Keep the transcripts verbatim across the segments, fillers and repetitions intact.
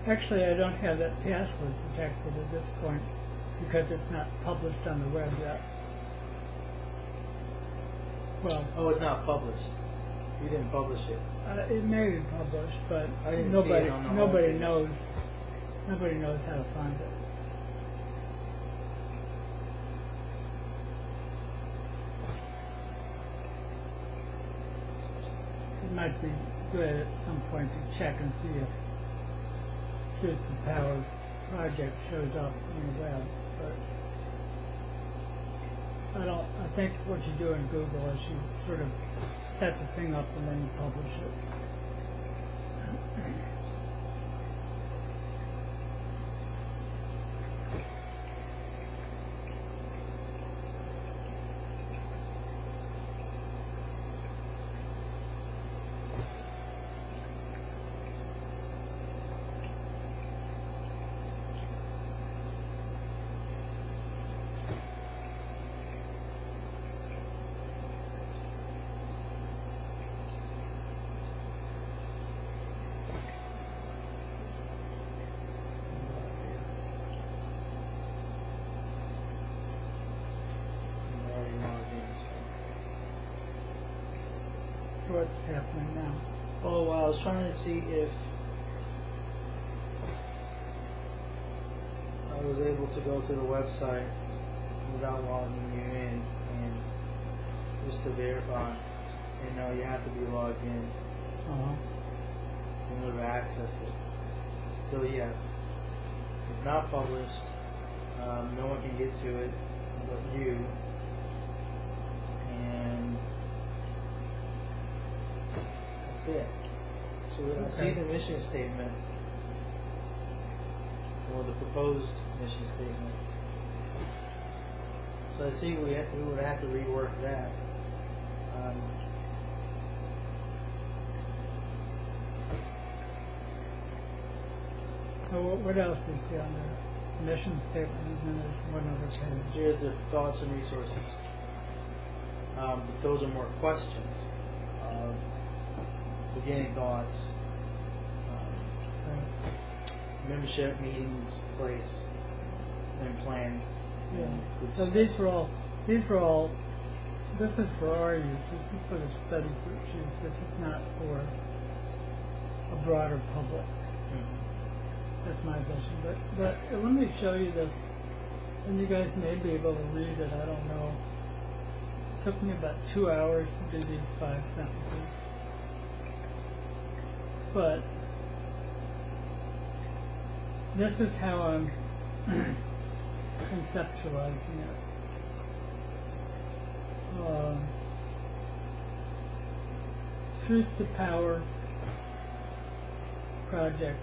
Actually, I don't have that password protected at this point because it's not published on the web yet. Well, Oh, it's not published. You didn't publish it. uh, it may be published, but I didn't see nobody it on the nobody homepage. knows nobody knows how to find it. It might be good at some point to check and see if Truth to Power project shows up on the web. But I don't. I think what you do in Google is you sort of set the thing up and then you publish it. I'm already logged in, so. So what's happening now? Oh, well, I was trying to see if I was able to go to the website without logging you in, and just to verify. And no, you have to be logged in Uh-huh. in order to access it. So yes, it's not published. Um, no one can get to it but you. And that's it. So we can see Okay. the mission statement, or the proposed mission statement. So I see we have, we would have to rework that. Um, So what, what else do you see on the mission statement? And then there's one other page. Here's the thoughts and resources. Um, but those are more questions. Uh, beginning thoughts, um, Right. membership meetings, place, and plan. Yeah. and good So stuff. these are all. These are all. This is for our use. This is for the study group's use. This is not for a broader public. Mhm. That's my vision. But but uh, let me show you this, and you guys may be able to read it. I don't know. It took me about two hours to do these five sentences. But this is how I'm conceptualizing it. Uh, Truth to Power project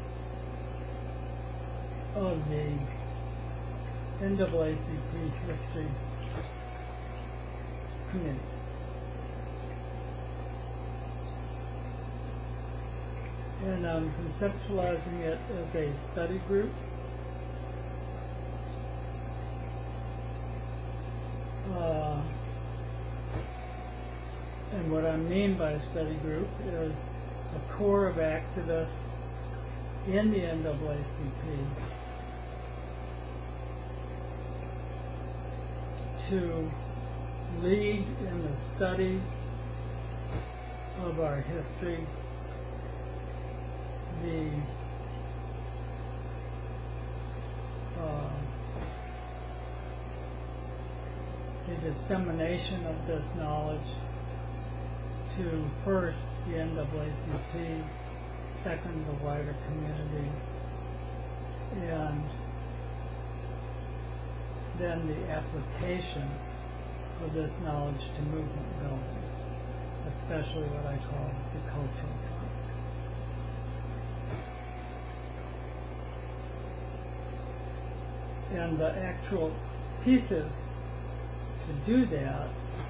of the N double A C P History Committee. And I'm conceptualizing it as a study group. Uh, and what I mean by a study group is a core of activists in the N double A C P to lead in the study of our history, the uh, the dissemination of this knowledge to first the N double A C P, second the wider community, and then the application of this knowledge to movement building, especially what I call the cultural front. And the actual pieces to do that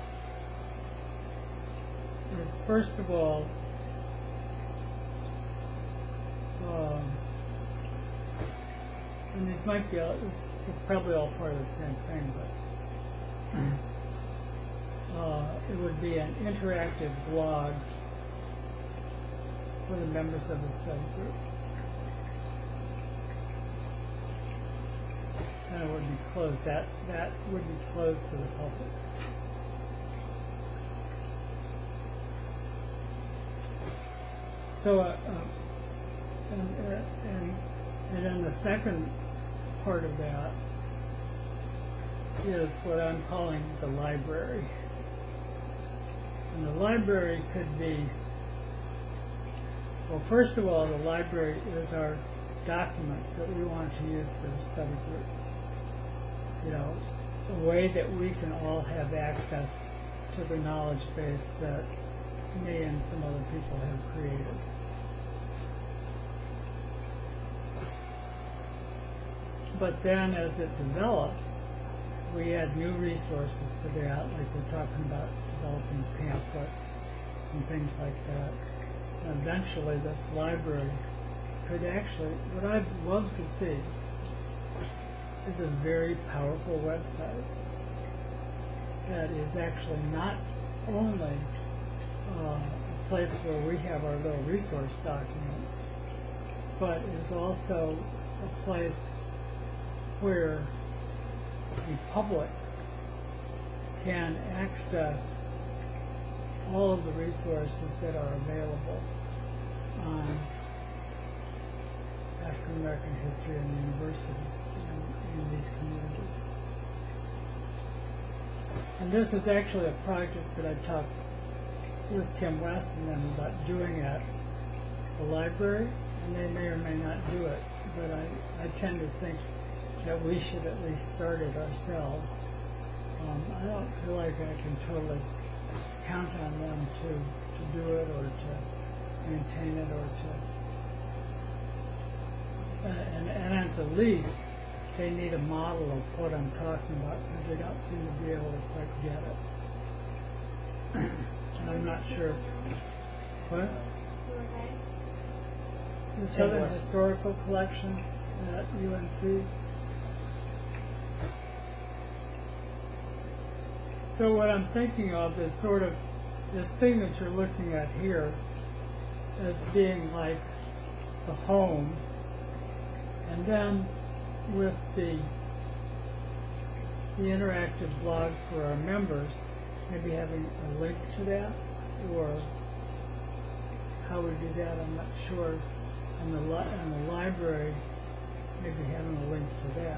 is, first of all, um, and these might be all, it's, it's probably all part of the same thing, but uh, it would be an interactive blog for the members of the study group. kind of would be closed. That that would be closed to the public. So, uh, uh, and, uh, and and then the second part of that is what I'm calling the library. And the library could be, well, first of all, the library is our documents that we want to use for the study group. You know, a way that we can all have access to the knowledge base that me and some other people have created. But then as it develops, we add new resources to that, like we're talking about developing pamphlets and things like that. And eventually this library could actually, what I'd love to see is a very powerful website that is actually not only uh, a place where we have our little resource documents, but is also a place where the public can access all of the resources that are available on African American history and the university in, in these communities. And this is actually a project that I talked with Tim West and them about doing at the library, and they may or may not do it, but I, I tend to think that we should at least start it ourselves. Um, I don't feel like I can totally count on them to, to do it or to maintain it or to, uh, and, and at the least, they need a model of what I'm talking about because they don't seem to be able to quite get it. And I'm not sure. What? The Southern Historical Collection at U N C. So what I'm thinking of is sort of this thing that you're looking at here as being like the home, and then with the the interactive blog for our members, maybe having a link to that, or how we do that, I'm not sure. And the, li and the library, maybe having a link to that.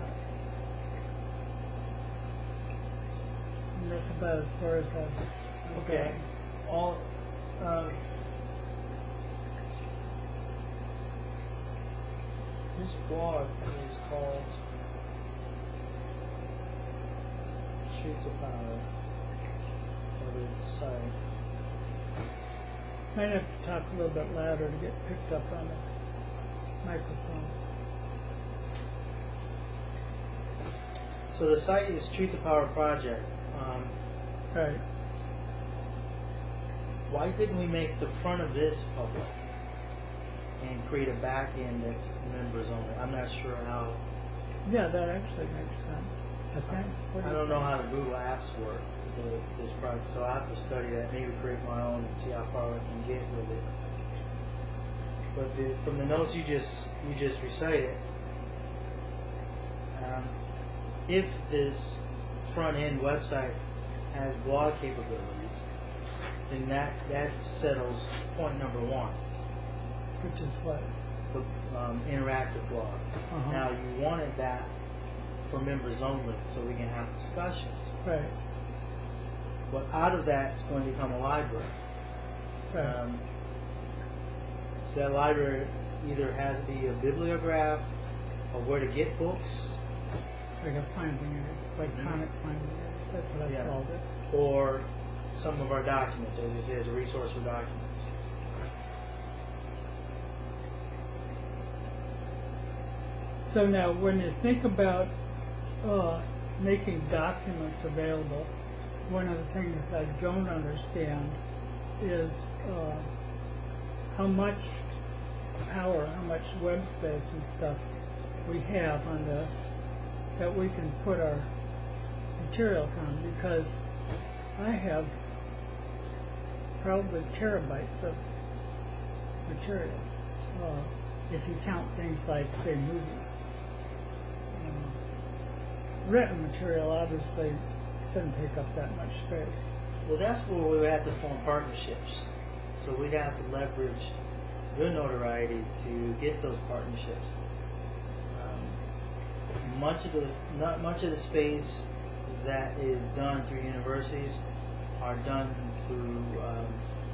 And that's about as far as I've Okay. All, um, this blog is called Shoot the Power, or the site. Might have to talk a little bit louder to get picked up on the microphone. So the site is Truth to Power Project. Um, Right. why didn't we make the front of this public and create a back end that's members only? I'm not sure how. Yeah, that actually makes sense. I think. What do I you don't know think? how the Google Apps work with this project, so I have to study that. Maybe create my own and see how far I can get with it. But the, from the notes you just you just recited, um, if this front end website has blog capabilities, then that that settles point number one, Which is what? the um, interactive blog. Uh-huh. Now you wanted that for members only, so we can have discussions. Right. But out of that, it's going to become a library. Right. Um, so that library either has to be a bibliograph or where to get books, Like a finding aid, electronic finding aid. That's what I Yeah. called it. or some of our documents, as you say, as a resource for documents. So now, when you think about uh, making documents available, one of the things that I don't understand is uh, how much power, how much web space and stuff we have on this that we can put our materials on, because I have probably terabytes of material, uh, if you count things like, say, movies. Um, written material obviously doesn't take up that much space. Well, that's where we would have to form partnerships. So we'd have to leverage your notoriety to get those partnerships. Um, much of the not much of the space that is done through universities are done through. Um,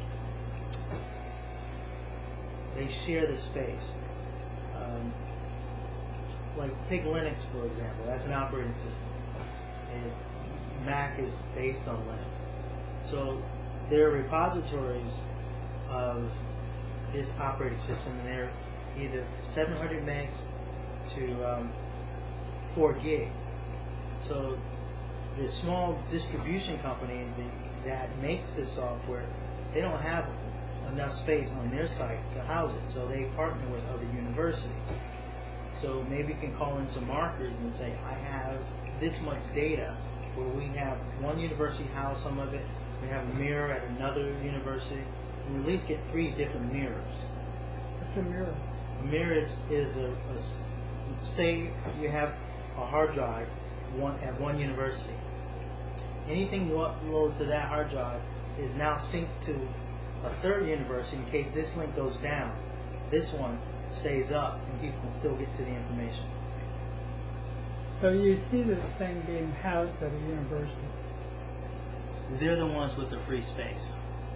they share the space. Um, like take Linux for example. That's an operating system. And Mac is based on Linux. So there are repositories of this operating system, and they're either seven hundred megs to um, four gig. So the small distribution company that makes this software, they don't have enough space on their site to house it, so they partner with other universities. So maybe you can call in some markers and say, I have this much data, where we have one university house some of it, we have a mirror at another university, we at least get three different mirrors. What's a mirror? A mirror is, is a, a s- say you have a hard drive one, at one university. Anything you upload to that hard drive is now synced to a third university in case this link goes down. This one stays up and people can still get to the information. So you see this thing being housed at a university. They're the ones with the free space.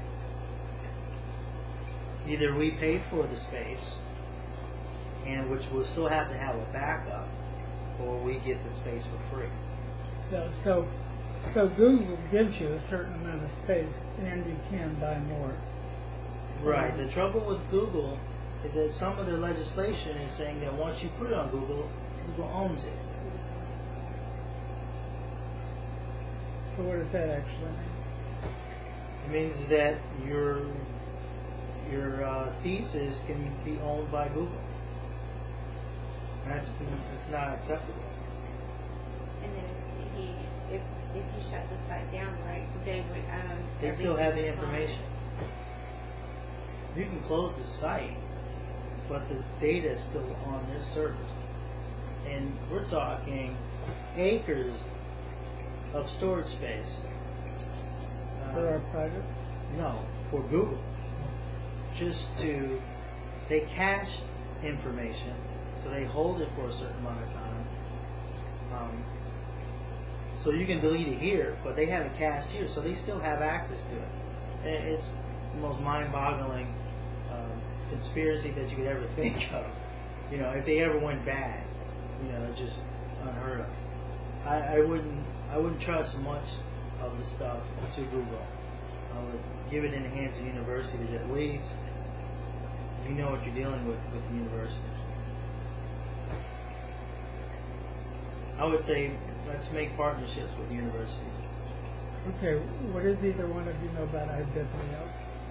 Either we pay for the space, and which we'll still have to have a backup, or we get the space for free. So, so, so Google gives you a certain amount of space, and you can buy more. Right. The trouble with Google is that some of their legislation is saying that once you put it on Google, Google owns it. So what does that actually mean? It means that your your uh, thesis can be owned by Google. That's that's not acceptable. And then if he if if he shut the site down, right, they would um. They still have the everything that's on it. information. You can close the site, but the data is still on their servers. And we're talking acres of storage space. Uh, For our private? No, for Google. Just to, they cache information, so they hold it for a certain amount of time. Um, so you can delete it here, but they have it cached here, so they still have access to it. And it's the most mind-boggling um, conspiracy that you could ever think of. You know, if they ever went bad, you know, it's just unheard of. I, I wouldn't, I wouldn't trust much of the stuff to Google. I would give it in the hands of universities at least. You know what you're dealing with with the universities. I would say let's make partnerships with universities. Okay, what does either one of you know about iBiblio?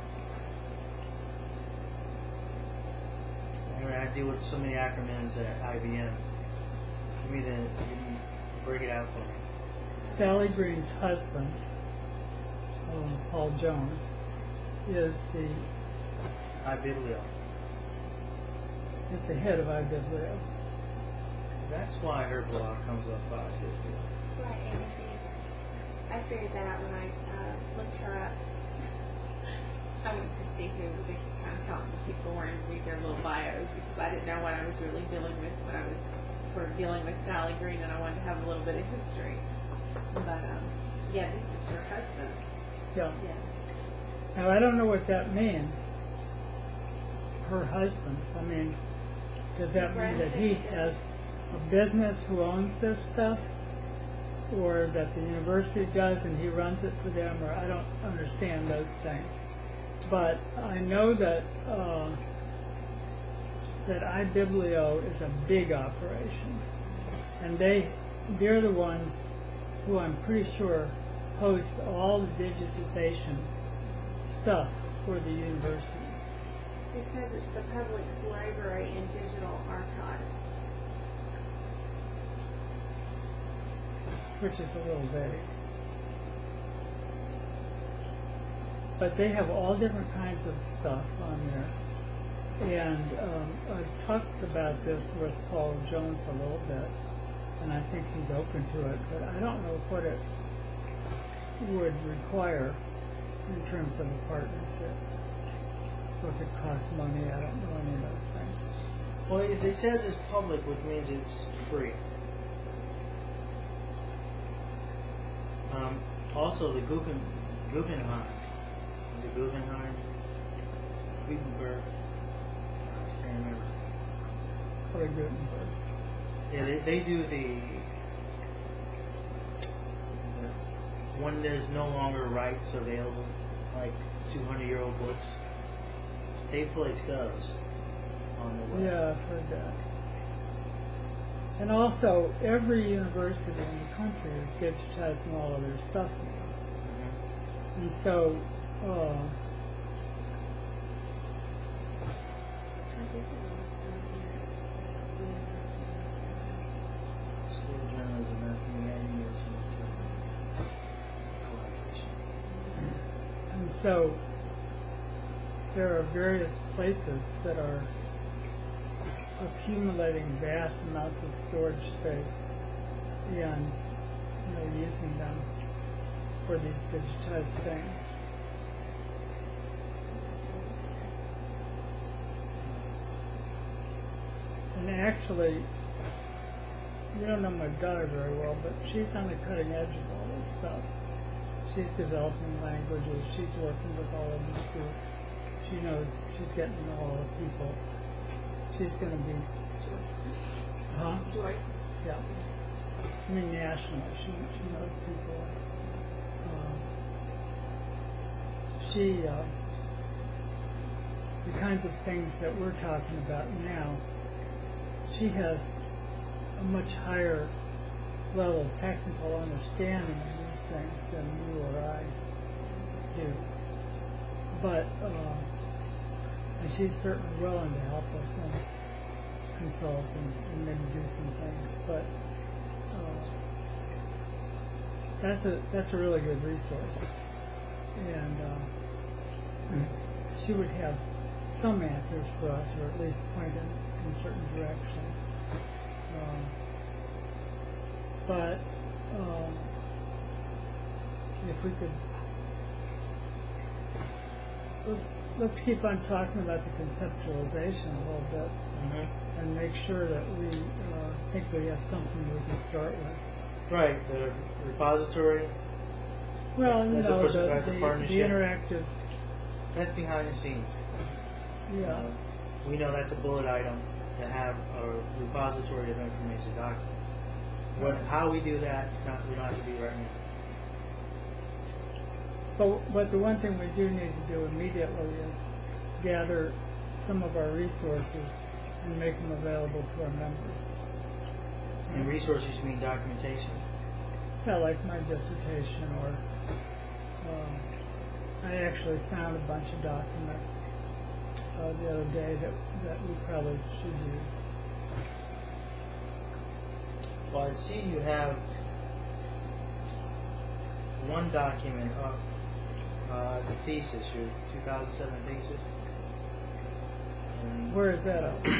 I mean, I deal with so many acronyms at I B M. Give me the, give me, break it out for me. Sally Green's husband, um, Paul Jones, is the iBiblio. is the head of iBiblio. That's why her blog comes up five fifty. Right, and if you, I figured that out when I uh, looked her up. I went to see who the town council people were and read their little bios because I didn't know what I was really dealing with when I was sort of dealing with Sally Green, and I wanted to have a little bit of history. But um, yeah, this is her husband's. Yeah. Yeah. Now I don't know what that means. Her husband's. I mean, does that mean that he has a business who owns this stuff, or that the university does and he runs it for them, or I don't understand those things. But I know that uh, that iBiblio is a big operation, and they they're the ones who I'm pretty sure host all the digitization stuff for the university. It says it's the public's library and digital archive. Which is a little vague. But they have all different kinds of stuff on there. And um, I've talked about this with Paul Jones a little bit. and I think he's open to it, but I don't know what it would require in terms of a partnership. Or if it costs money, I don't know any of those things. Well, it it says it's public, which means it's free. Um, also, the Guggen, Guggenheim, the Guggenheim, Gutenberg, I just can't remember. Or Gutenberg. Yeah, they, they do the, the when there's no longer rights available, like two hundred year old books. They place those on the web. Yeah, I've heard that. And also, every university in the country is digitizing all of their stuff now. Mhm. And so, uh, School of journalism, that's the animation collaboration. and so there are various places that are accumulating vast amounts of storage space and, you know, using them for these digitized things. And actually, you don't know my daughter very well, but she's on the cutting edge of all this stuff. She's developing languages. She's working with all of these groups. She knows, she's getting to know all the people. She's going to be, Joyce. huh? Joyce. Yeah. I mean, nationally, she, she knows people. Um, she, uh, the kinds of things that we're talking about now, she has a much higher level of technical understanding of these things than you or I do. But, uh, and she's certainly willing to help us and consult and, and maybe do some things. But uh, that's a that's a really good resource, and uh, she would have some answers for us, or at least point in, in certain directions. Um, but um, if we could, let's let's keep on talking about the conceptualization a little bit, Mm-hmm. and make sure that we uh, think we have something we can start with. Right, the repository, Well, you As a know, pers- the, as a the, the partnership. interactive, that's behind the scenes. yeah. Uh, we know that's a bullet item to have a repository of information documents. What, how we do that, it's not, we don't have to do right now. But, but the one thing we do need to do immediately is gather some of our resources and make them available to our members. And resources, you mean documentation? Yeah, like my dissertation, or um, I actually found a bunch of documents uh, the other day that, that we probably should use. Well, I see you have one document up, uh, the thesis, your two thousand seven thesis. And Where is that at?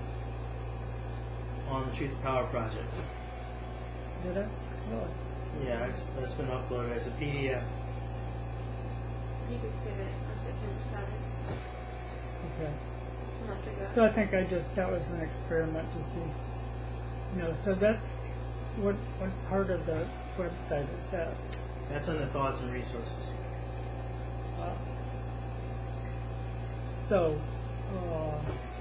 on the Truth to Power project. Did I? Really? Yeah, it's, that's been uploaded as a P D F. You just did it on September seventh, Okay. a month ago. So I think I just, that was an experiment to see, you know, so that's, what, what part of the website is that? That's under thoughts and resources. Uh, So, uh,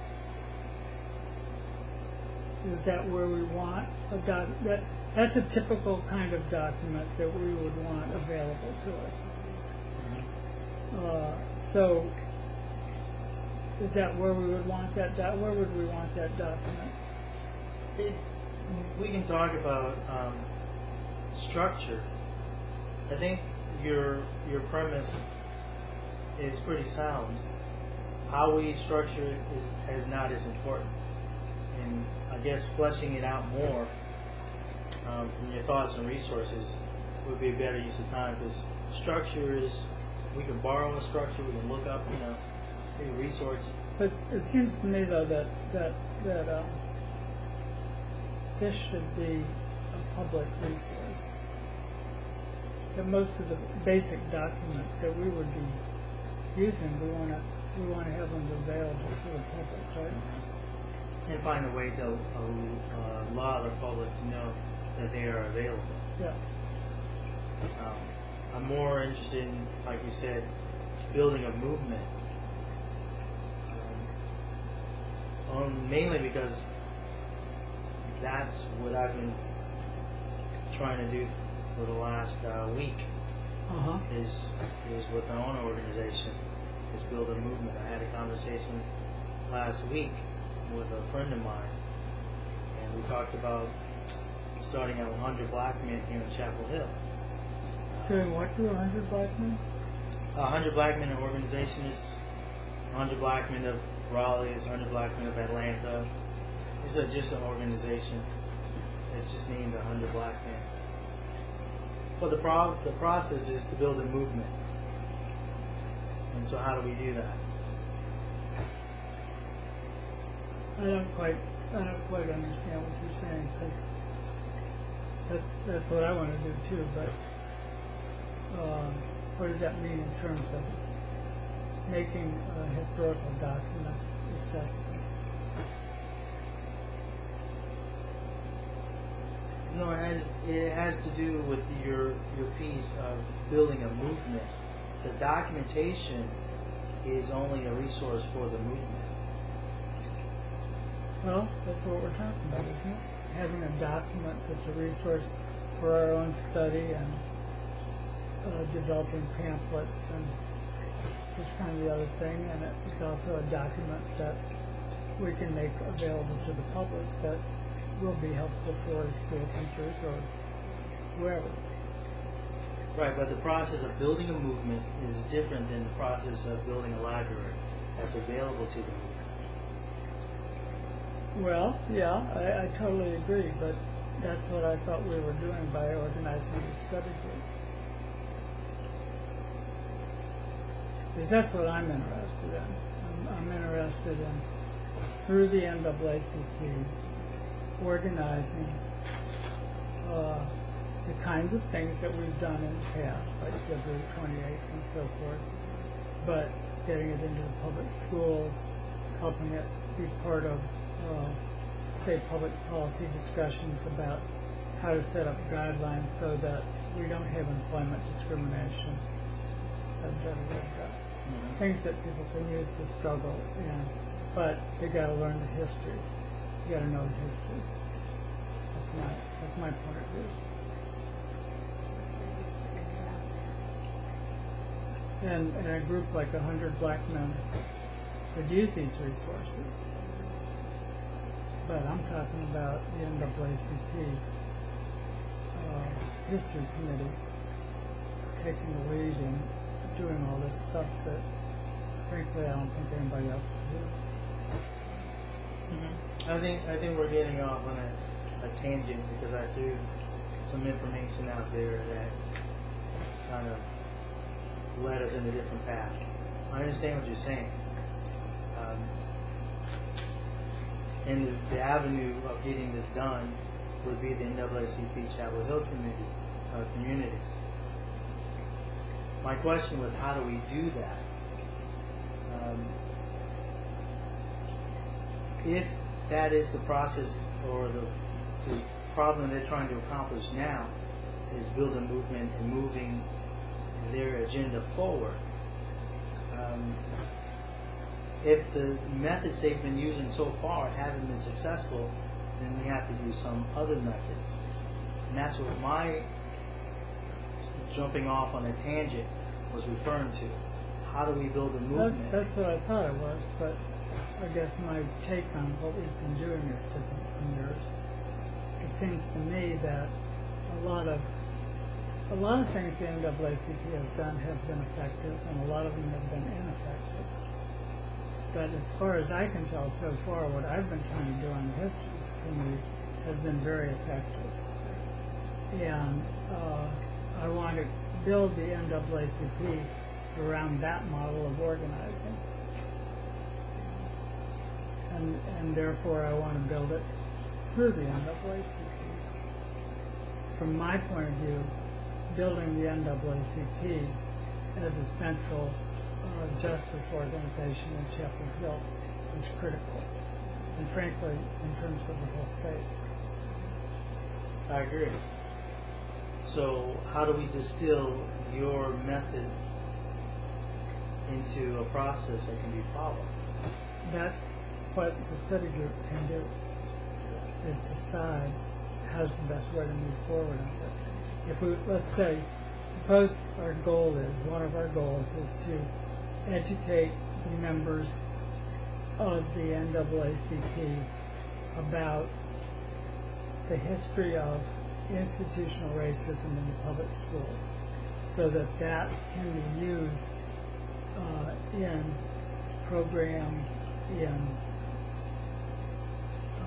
is that where we want a doc, that, that's a typical kind of document that we would want available to us. Uh, so, is that where we would want that, doc- where would we want that document? It, we can talk about um, structure. I think your your premise is pretty sound. How we structure it is, is not as important. And I guess fleshing it out more um, from your thoughts and resources would be a better use of time, because structure is, we can borrow a structure, we can look up, you know, a resource. But it seems to me, though, that that that um, this should be public resource. That most of the basic documents that we would be using, we want to we want to have them available to the public, right? And find a way to uh, allow the public to know that they are available. Yeah. Um, I'm more interested in, like you said, building a movement. Um, um, mainly because that's what I've been trying to do for the last uh, week. Uh huh. Is is with our own organization, is build a movement. I had a conversation last week with a friend of mine, and we talked about starting at one hundred Black Men here in Chapel Hill. Doing what to one hundred black men? one hundred Black Men organization is one hundred Black Men of Raleigh, is one hundred Black Men of Atlanta. It's a, just an organization. It's just named one hundred Black Men. But the pro- the process is to build a movement. And so how do we do that? I don't quite, I don't quite understand what you're saying, because that's that's what I want to do too. But um, what does that mean in terms of making uh, historical documents accessible? No, it has it has to do with your your piece of building a movement. The documentation is only a resource for the movement. Well, that's what we're talking about, isn't it? Having a document that's a resource for our own study and uh, developing pamphlets and this kind of the other thing. And it's also a document that we can make available to the public that will be helpful for school teachers or whoever. Right, but the process of building a movement is different than the process of building a library that's available to the movement. Well, yeah, I, I totally agree, but that's what I thought we were doing by organizing the study group. Because that's what I'm interested in. I'm, I'm interested in, through the N double A C P, organizing uh, the kinds of things that we've done in the past, like February twenty-eighth and so forth, but getting it into the public schools, helping it be part of, uh, say, public policy discussions about how to set up guidelines so that we don't have employment discrimination, da, da, da, da. Mm-hmm. Things that people can use to struggle in, but they got to learn the history. You got to know the history. That's my that's my point of view. And, and a group like a hundred black men could use these resources. But I'm talking about the N double A C P uh, history committee taking the lead and doing all this stuff that, frankly, I don't think anybody else can do. Mm-hmm. I think I think we're getting off on a, a tangent because I threw some information out there that kind of led us in a different path. I understand what you're saying. Um, and the, the avenue of getting this done would be the N double A C P Chapel Hill community. Uh, community. My question was, how do we do that? Um, if that is the process or the, the problem they're trying to accomplish now is build a movement and moving their agenda forward. Um, if the methods they've been using so far haven't been successful, then we have to use some other methods. And that's what my jumping off on a tangent was referring to. How do we build a movement? That, that's what I thought it was, but I guess my take on what we've been doing is different from yours. It seems to me that a lot of a lot of things the N double A C P has done have been effective, and a lot of them have been ineffective. But as far as I can tell so far, what I've been trying to do on the history committee has been very effective. And uh, I want to build the N double A C P around that model of organizing. And, and therefore I want to build it through the N double A C P. from my point of view, building the N double A C P as a central uh, justice organization in Chapel Hill is critical, and frankly, in terms of the whole state. I agree. So how do we distill your method into a process that can be followed? That's what the study group can do, is decide how's the best way to move forward on this. If we, let's say, suppose our goal is, one of our goals is to educate the members of the N double A C P about the history of institutional racism in the public schools, so that that can be used uh, in programs, in uh,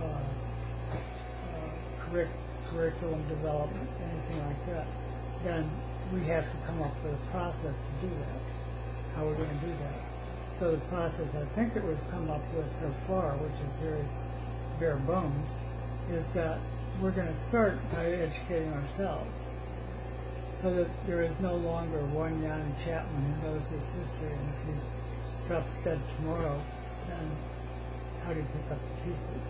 uh, curric- curriculum development, anything like that, then we have to come up with a process to do that. How we're going to do that. So the process I think that we've come up with so far, which is very bare bones, is that we're going to start by educating ourselves, so that there is no longer one Yanni Chapman who knows this history, and if you drop dead tomorrow, then how do you pick up the pieces?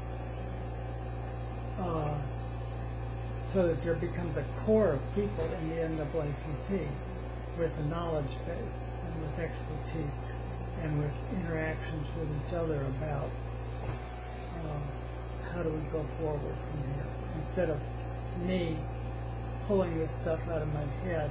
Uh, so that there becomes a core of people in the N double A C P with a knowledge base and with expertise and with interactions with each other about uh, how do we go forward from here, instead of me pulling this stuff out of my head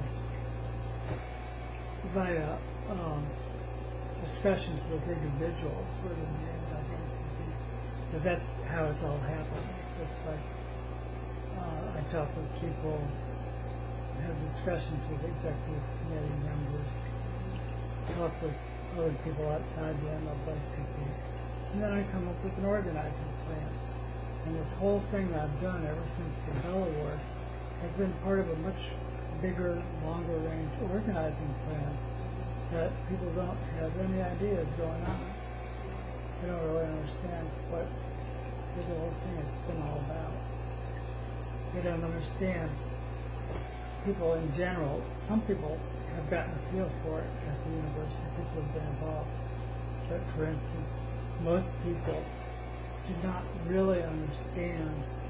via um, discussions with individuals within the N double A C P, because that's how it's all happened. It's just like uh, I talk with people, have discussions with executive committee members, talk with other people outside the N double A C P, and then I come up with an organizing plan. And this whole thing that I've done ever since the Bell Award has been part of a much bigger, longer range organizing plan that people don't have any idea is going on. They don't really understand what the whole thing has been all about. They don't understand people in general. Some people have gotten a feel for it at the university, people have been involved. But for instance, most people do not really understand,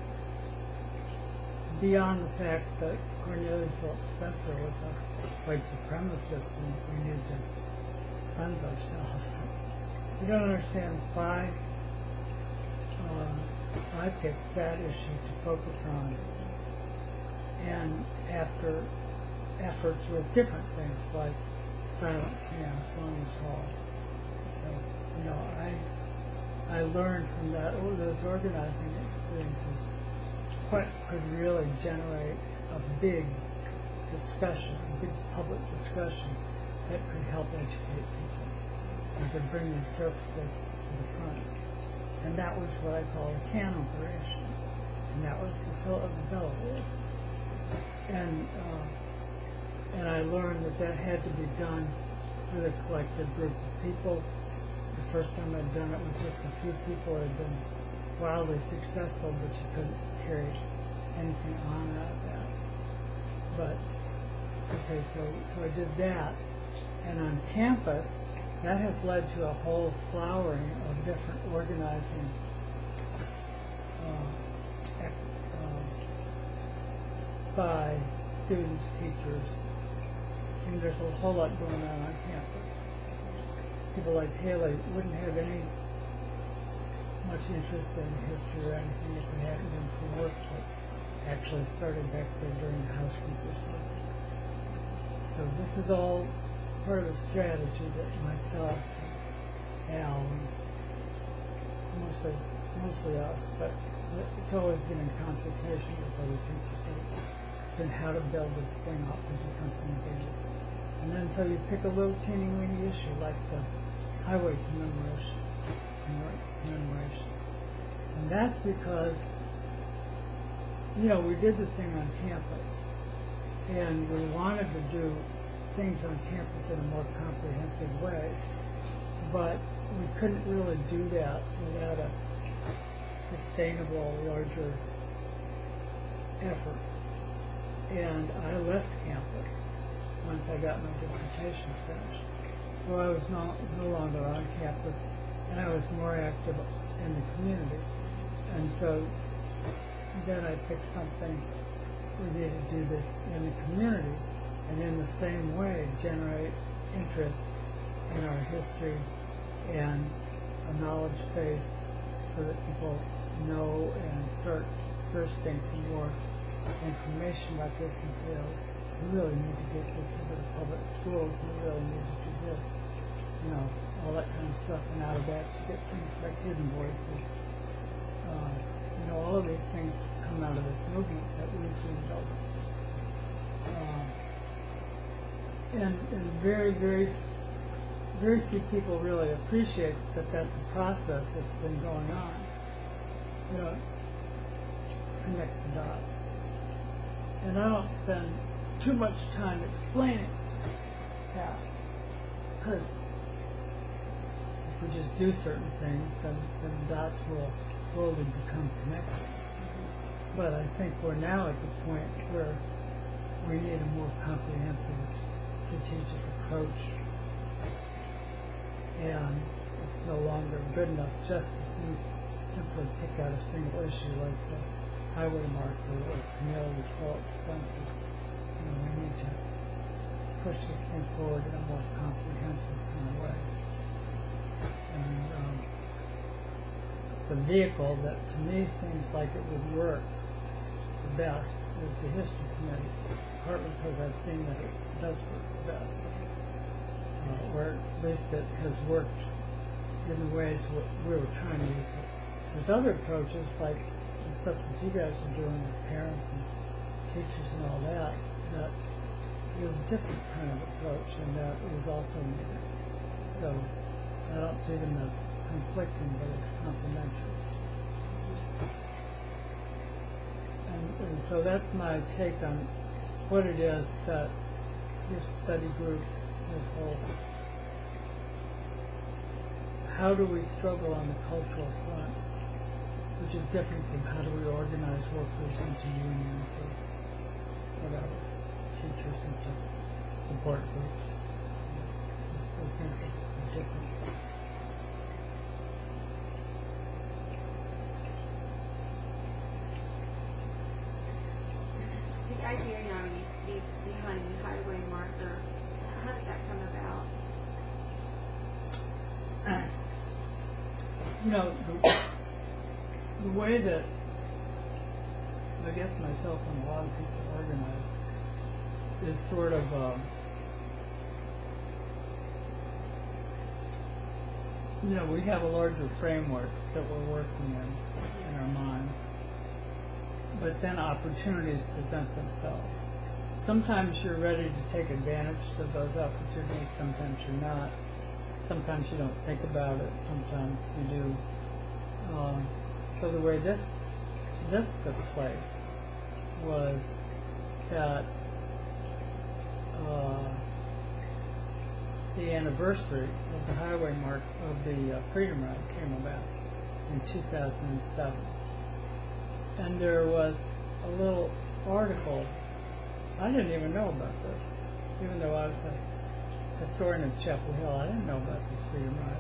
beyond the fact that Cornelia Phillips Spencer was a white supremacist and we need to cleanse ourselves. You don't understand why uh, I picked that issue to focus on, and after efforts with different things like Silent Sam, Saunders Hall. So, you know, I I learned from that those organizing experiences what could really generate a big discussion, a big public discussion that could help educate people and could bring these surfaces to the front. And that was what I call a can operation. And that was the Phil of the Bell Award. And uh, and I learned that that had to be done with a collective group of people. The first time I'd done it with just a few people, it had been wildly successful, but you couldn't carry anything on out of that. But, okay, so, so I did that. And on campus, that has led to a whole flowering of different organizing uh, uh, by students, teachers. I mean, there's a whole lot going on on campus. People like Haley wouldn't have any much interest in history or anything if it hadn't been for work that actually started back there during the housekeepers' work. So this is all part of a strategy that myself, and Al, and mostly, mostly us, but it's always been in consultation with other people, then how to build this thing up into something bigger. And then so you pick a little teeny weeny issue like the highway commemoration, commemoration. And that's because, you know, we did the thing on campus, and we wanted to do things on campus in a more comprehensive way, but we couldn't really do that without a sustainable, larger effort. and I left campus once I got my dissertation finished. So I was no, no longer on campus, and I was more active in the community. And so then I picked something, we need to do this in the community, and in the same way generate interest in our history and a knowledge base so that people know and start thirsting for more information about this and say, oh, we really need to get this into the public schools, we really need to do this, you know, all that kind of stuff. And out of that you get things like Hidden Voices. Uh, you know, all of these things come out of this movement that we've been building. Uh, and, and very, very, very few people really appreciate that that's a process that's been going on. You know, connect the dots. And I don't spend too much time explaining that, because if we just do certain things, then, then the dots will slowly become connected. But I think we're now at the point where we need a more comprehensive strategic approach, and it's no longer good enough just to sim- simply pick out a single issue like the highway marker or Camille twelve expensive. You know, we need to push this thing forward in a more comprehensive kind of way. And um, the vehicle that to me seems like it would work the best is the history committee, partly because I've seen that it does work the best, uh, or at least it has worked in the ways w- we were trying to use it. There's other approaches like the stuff that you guys are doing with parents and teachers and all that, that is a different kind of approach, and that is also needed. So I don't see them as conflicting, but as complementary. And, and so that's my take on what it is that your study group has hold. How do we struggle on the cultural front, which is different from how do we organize workers into unions or whatever, teachers into support groups. Those things are different. The idea, Yanni, be- behind the highway marker, how did that come about? You know, the, the way that I guess myself and a lot of people organize is sort of um, you know, we have a larger framework that we're working in in our minds, but then opportunities present themselves. Sometimes you're ready to take advantage of those opportunities, sometimes you're not. Sometimes you don't think about it, sometimes you do. Um, so the way this this took place was that uh, the anniversary of the highway mark of the uh, Freedom Ride came about in two thousand seven. And there was a little article, I didn't even know about this, even though I was a historian of Chapel Hill, I didn't know about this Freedom Ride.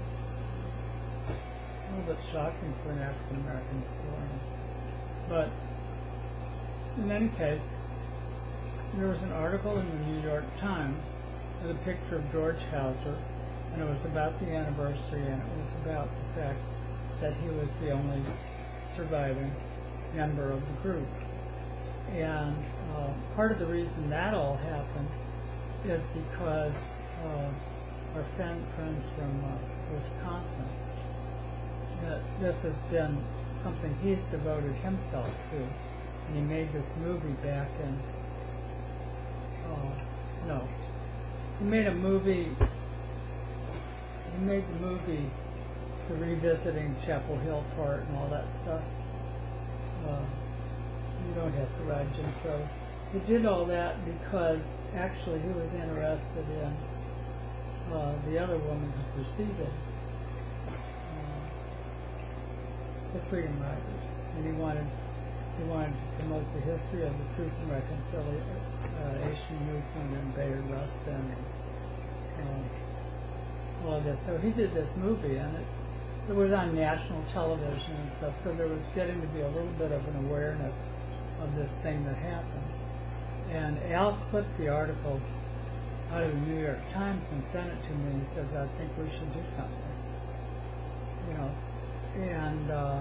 A little bit shocking for an African American historian. But in any case, there was an article in the New York Times with a picture of George Hauser, and it was about the anniversary, and it was about the fact that he was the only surviving member of the group. And uh, part of the reason that all happened is because uh, our friend, friends from uh, Wisconsin, that this has been something he's devoted himself to. And he made this movie back in, oh, no, he made a movie, he made the movie, the revisiting Chapel Hill part and all that stuff. Uh, you don't have to ride Jim Crow. He did all that because actually he was interested in uh, the other woman who preceded uh, the Freedom Riders, and he wanted he wanted to promote the history of the Truth and Reconciliation movement in Bayard Rustin and um, all of this. So he did this movie, and it, it was on national television and stuff, so there was getting to be a little bit of an awareness of this thing that happened. And Al clipped the article out of the New York Times and sent it to me, and he says, I think we should do something. You know, and uh,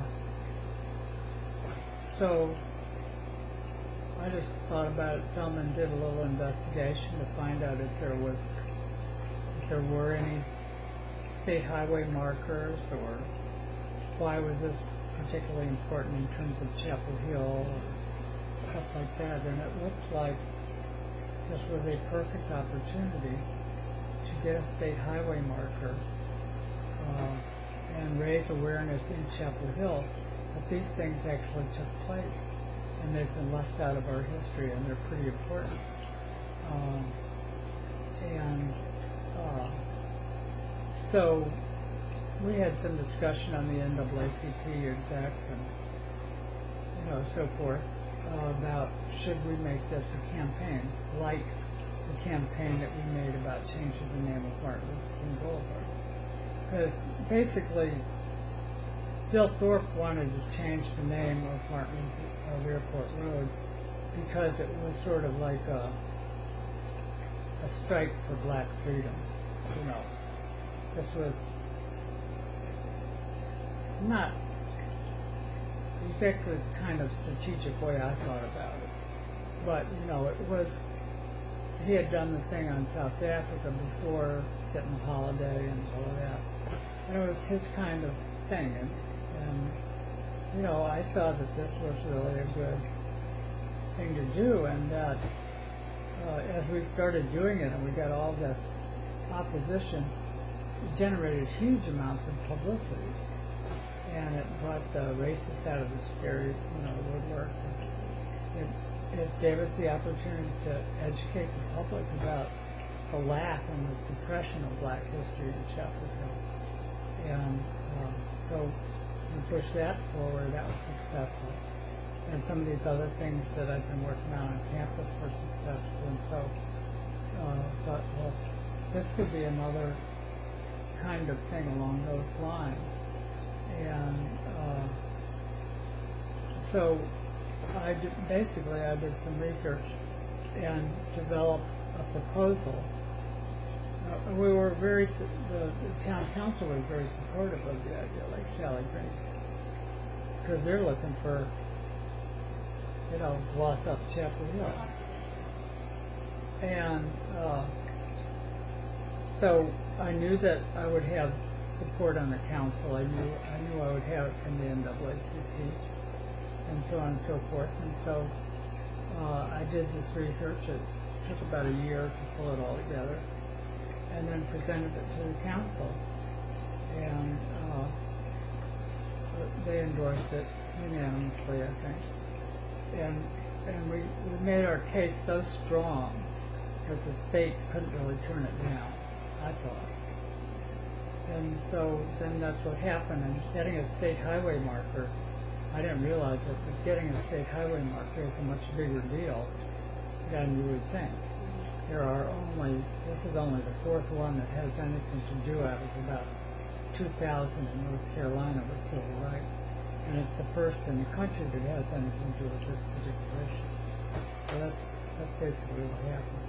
so I just thought about it some and did a little investigation to find out if there was, if there were any state highway markers, or why was this particularly important in terms of Chapel Hill or stuff like that. And it looked like this was a perfect opportunity to get a state highway marker uh, and raise awareness in Chapel Hill that these things actually took place, and they've been left out of our history, and they're pretty important. Um, and uh, so we had some discussion on the N double A C P exec and you know so forth uh, about should we make this a campaign like the campaign that we made about changing the name of Martin Luther King Boulevard. Because basically, Bill Thorpe wanted to change the name of Martin of Airport Road because it was sort of like a a strike for black freedom. You know, this was not exactly the kind of strategic way I thought about it, but you know, it was. He had done the thing on South Africa before, getting the holiday and all of that, and it was his kind of thing. And, and you know, I saw that this was really a good thing to do, and that uh, as we started doing it, and we got all this opposition, it generated huge amounts of publicity, and it brought the racists out of the scary, you know, woodwork. It, it gave us the opportunity to educate the public about the lack and the suppression of black history in Chapel Hill. And um, so we pushed that forward. That was successful. And some of these other things that I've been working on on campus were successful. And so I uh, thought, well, this could be another kind of thing along those lines. And uh, so I did, basically I did some research and developed a proposal. Uh, we were very, the, the town council was very supportive of the idea, like Sally Green, because they're looking for, you know, gloss up Chapel Hill. And uh, so I knew that I would have support on the council. I knew I knew I would have it from the N double A C P, and so on and so forth. And so uh, I did this research. It took about a year to pull it all together, and then presented it to the council. And uh, they endorsed it unanimously, I think. And and we, we made our case so strong that the state couldn't really turn it down, I thought. And so then that's what happened. And getting a state highway marker, I didn't realize it, but getting a state highway marker is a much bigger deal than you would think. There are only, this is only the fourth one that has anything to do out of about two thousand in North Carolina with civil rights. And it's the first in the country that has anything to do with this particular issue. So that's, that's basically what happened.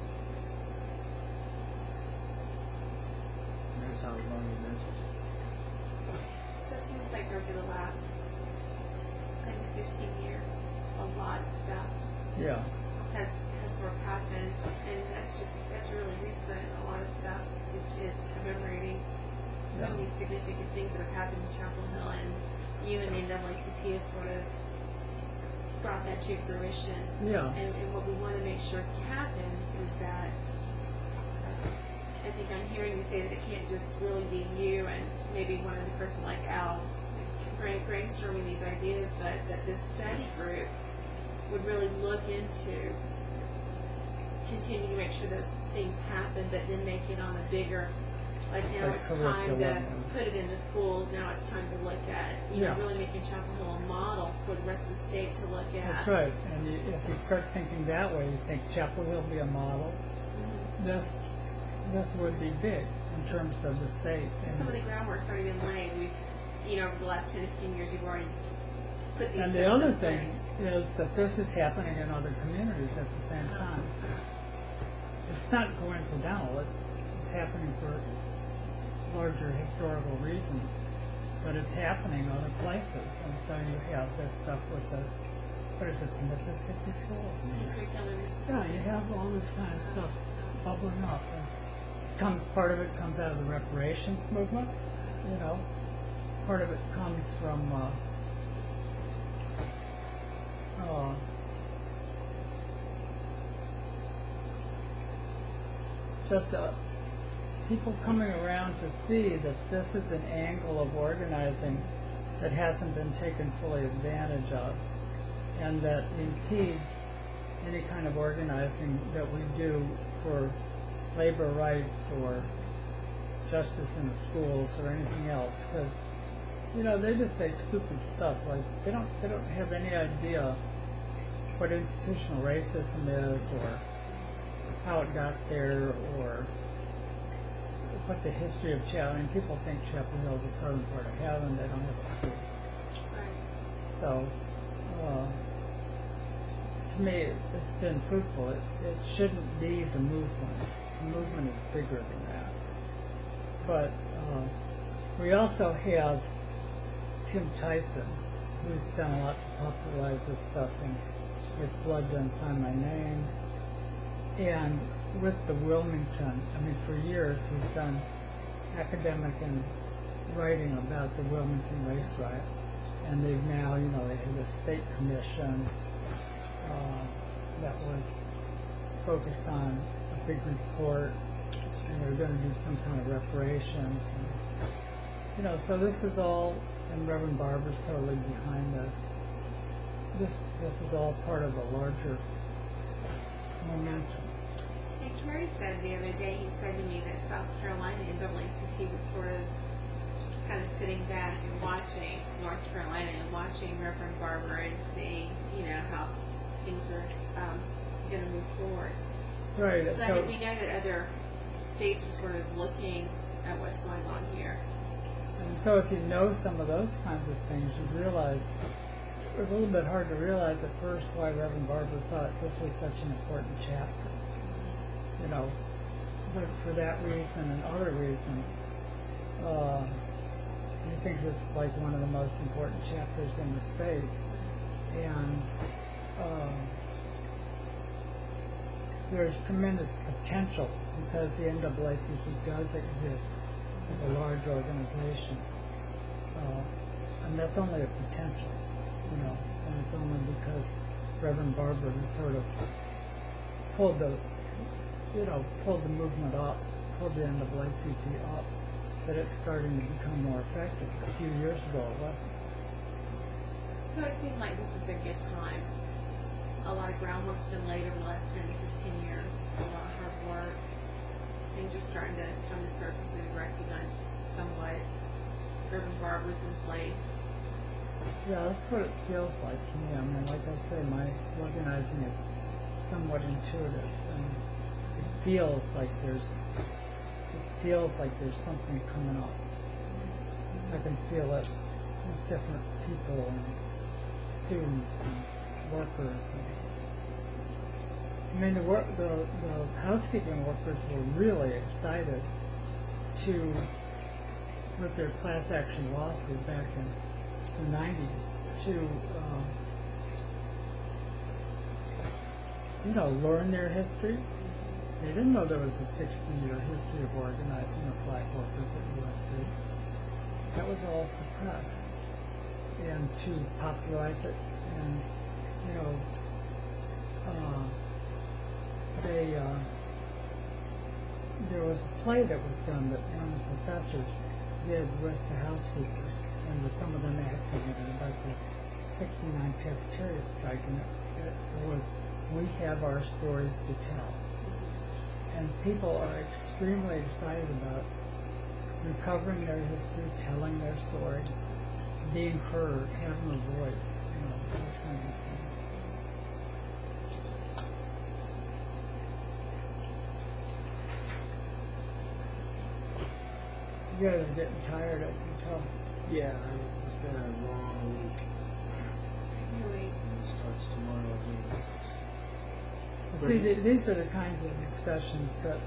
That sounds monumental. So it seems like over the last ten to fifteen years, a lot of stuff Yeah. has has sort of happened, and that's just that's really recent. A lot of stuff is, is commemorating so Yeah. many significant things that have happened in Chapel Hill, and you and the N double A C P have sort of brought that to fruition. Yeah. And, and what we want to make sure happens is that uh, I think I'm hearing you say that it can't just really be you and maybe one other person like Al brain, brainstorming these ideas, but that this study group would really look into continue to make sure those things happen, but then make it on a bigger Like now Like it's time to curriculum. put it into schools. Now it's time to look at, you Yeah. know, really making Chapel Hill a model for the rest of the state to look at. That's right. And you, if you start thinking that way, you think Chapel Hill be a model. Mhm. This this would be big in terms of the state. And, Some of the groundwork's already been laid. We've, you know, over the last ten to fifteen years, you've already put these and steps the other in thing place. is that this is happening in other communities at the same time. It's not coincidental. It's it's happening for larger historical reasons, but it's happening other places. And so you have this stuff with the what is it, the Mississippi schools? And curriculum in Yeah, Mississippi. you have all this kind of stuff bubbling up. And comes part of it comes out of the reparations movement, you know. Part of it comes from uh, uh, just uh, people coming around to see that this is an angle of organizing that hasn't been taken fully advantage of, and that impedes any kind of organizing that we do for labor rights or justice in the schools or anything else. Because you know they just say stupid stuff like they don't they don't have any idea what institutional racism is or how it got there or what the history of Chapel. I mean, people think Chapel Hill is the southern part of heaven. They don't have a clue. Right. So, uh, to me, it, it's been fruitful. It, it shouldn't be the movement. The movement is bigger than that. But uh, we also have Tim Tyson, who's done a lot to popularize this stuff, and with Blood Done Sign My Name, and with the Wilmington. I mean, for years he's done academic and writing about the Wilmington race riot, and they've now, you know, they have a state commission uh, that was focused on a big report, and they're going to do some kind of reparations. And, you know, so this is all, and Reverend Barber's totally behind this. This this is all part of a larger momentum. And Kerry said the other day, he said to me that South Carolina N double A C P was sort of kind of sitting back and watching North Carolina and watching Reverend Barber and seeing, you know, how things were um, going to move forward. Right. So, I So, think we know that other states were sort of looking at what's going on here. and so if you know some of those kinds of things, you realize it was a little bit hard to realize at first why Reverend Barber thought this was such an important chapter. You know, but for that reason and other reasons, uh, I think it's like one of the most important chapters in the state. And um, there's tremendous potential because the N double A C P does exist as a large organization. Uh, and that's only a potential, you know, and it's only because Reverend Barber has sort of pulled the, you know, pulled the movement up, pulled the N double A C P up, that it's starting to become more effective. A few years ago it wasn't. So it seemed like this is a good time. A lot of groundwork's been laid over the last ten to fifteen years. A lot of hard work. Things are starting to come to surface and be recognized somewhat. Reverend Barber's in place. Yeah, that's what it feels like to me. I mean, like I say, my organizing is somewhat intuitive, and it feels like there's, it feels like there's something coming up. I can feel it with different people and students and workers. And, I mean, the, work, the the housekeeping workers were really excited to, with their class action lawsuit back in the nineties, to um, you know, learn their history. They didn't know there was a sixty-year history of organizing of black workers at U N C. That was all suppressed. And to popularize it, and you know, uh, they uh, there was a play that was done that one of the professors did with the housekeepers, and with some of them activated about the sixty-nine cafeteria strike, and it, it was, we have our stories to tell. And people are extremely excited about recovering their history, telling their story, being heard, having a voice, you know, those kinds of things. You guys are getting tired, I can tell. Yeah, I'm, it's been a long week. Really? And it starts tomorrow. See, th- these are the kinds of discussions that,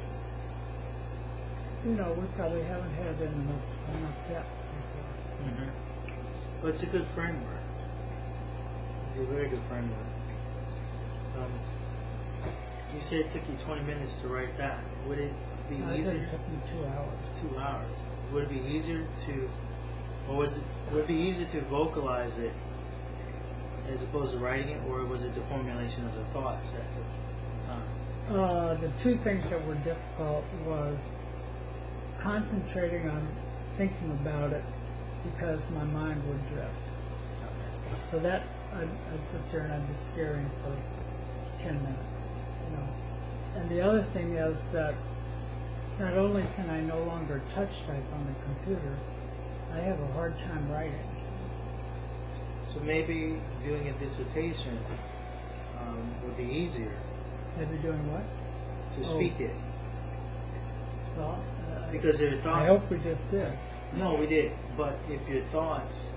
you know, we probably haven't had in enough, enough depth before. Mm-hmm. But it's a good framework. It's a very good framework. Um, you said it took you twenty minutes to write that. Would it be I said easier? it took me two hours. Two hours. Would it be easier to, or was it? Would it be easier to vocalize it as opposed to writing it, or was it the formulation of the thoughts that took time? Uh, the two things that were difficult was concentrating on thinking about it because my mind would drift. So that, I'd, I'd sit there and I'd be staring for ten minutes, you know. And the other thing is that not only can I no longer touch type on the computer, I have a hard time writing. So maybe doing a dissertation um, would be easier Maybe doing what? to Oh. speak it Well, uh, because your thoughts. I hope we just did. No, we did. But if your thoughts,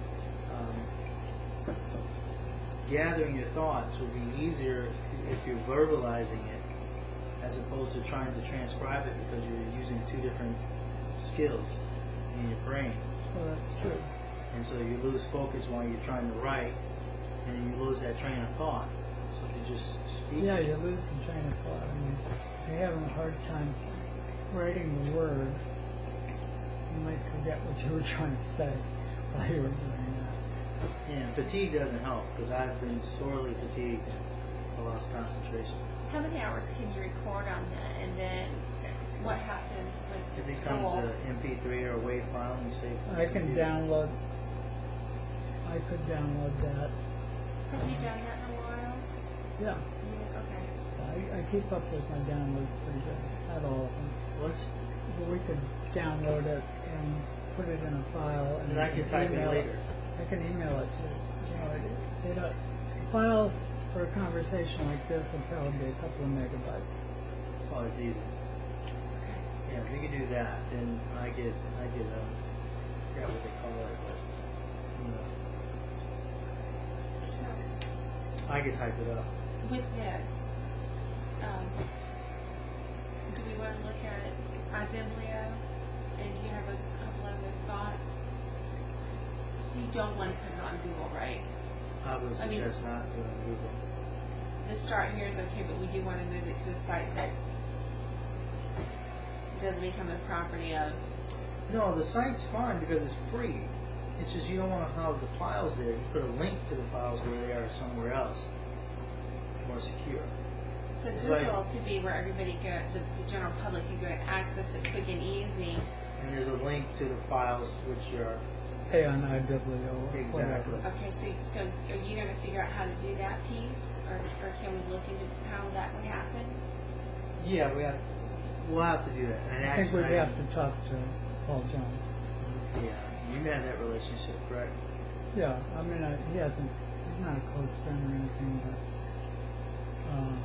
um, gathering your thoughts would be easier if you're verbalizing it, as opposed to trying to transcribe it because you're using two different skills in your brain. Well, that's true. And so you lose focus while you're trying to write, and then you lose that train of thought. So if you just speak. Yeah, you lose the train of thought. I mean, if you're having a hard time writing the word, you might forget what you were trying to say while you were doing that. Yeah, fatigue doesn't help because I've been sorely fatigued and lost concentration. How many hours can you record on that, and then what happens when It it's becomes full? a M P three or a WAV file, and you save it. I can download. I could download that. Have you done that in a while? Yeah, Yeah, okay. I, I keep up with my downloads pretty good. Not all of them, Let's, but we could download it and put it in a file. And and I can type it email later. I can email it to you. You know, it, it, uh, files for a conversation like this will probably be a couple of megabytes. Oh, it's easy. Okay. Yeah, if we could do that, then I get, I get, um, I forgot what they call it, but, you know, So I could type it up. with this, um, do we want to look at iBiblio? And do you have a couple other thoughts? You don't want to put it on Google, right? I would I mean- suggest not doing Google. The start here is okay, but we do want to move it to a site that doesn't become the property of. No, the site's fine because it's free. It's just you don't want to house the files there. You put a link to the files where they are somewhere else, more secure. So It's Google like- could be where everybody go, the, the general public could go and access it quick and easy. And there's a link to the files which are Say on iBiblio or Exactly. whatever. Okay, so, so are you going to figure out how to do that piece, or, or can we look into how that would happen? yeah. We have we'll have to do that. And I think actually, we'd have to talk to Paul Jones. Yeah, you had that relationship, correct? Yeah, I mean, uh, he hasn't, he's not a close friend or anything, but, uh,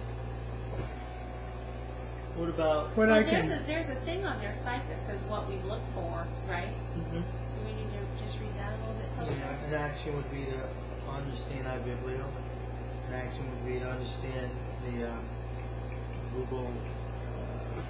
What about? what well, I there's can, a there's a thing on their site that says what we look for, right? Mhm. Do we need to just read that a little bit closer? Yeah, an action would be to understand iBiblio. An action would be to understand the um, Google. Uh,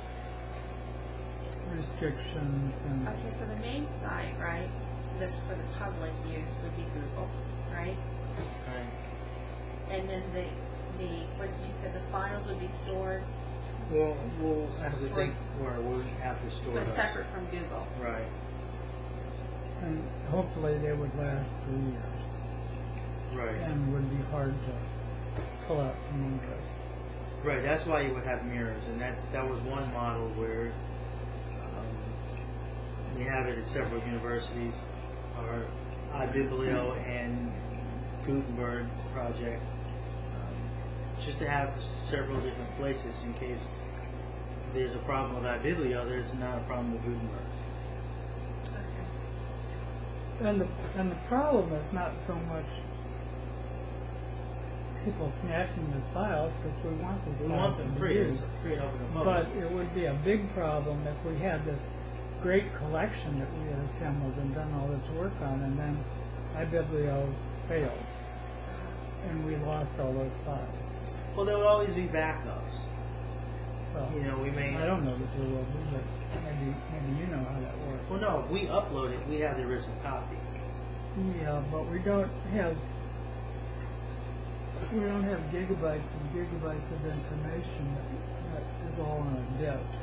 restrictions and, Okay, so the main site, right, that's for the public use would be Google, right? right. And then the the what you said the files would be stored, Well, we'll have to think where we have to store but those. separate from Google. Right. and hopefully they would last for years Right. and would be hard to pull out from under us. Right. That's why you would have mirrors, and that's that was one model where um, we have it at several universities. Our iBiblio and Gutenberg project, um, just to have several different places in case there's a problem with iBiblio, there's not a problem with Gutenberg. and the and the problem is not so much people snatching the files, because we want these We files want them to be free, it's used. free and open to But publish. it would be a big problem if we had this great collection that we had assembled and done all this work on, and then iBiblio failed, and we lost all those files. Well, there will always be backups. So, You know, we may. I don't know that there will be, but maybe, maybe you know how that works. Well, no, if we upload it, we have the original copy. Yeah, but we don't have we don't have gigabytes and gigabytes of information that, that is all on a disk.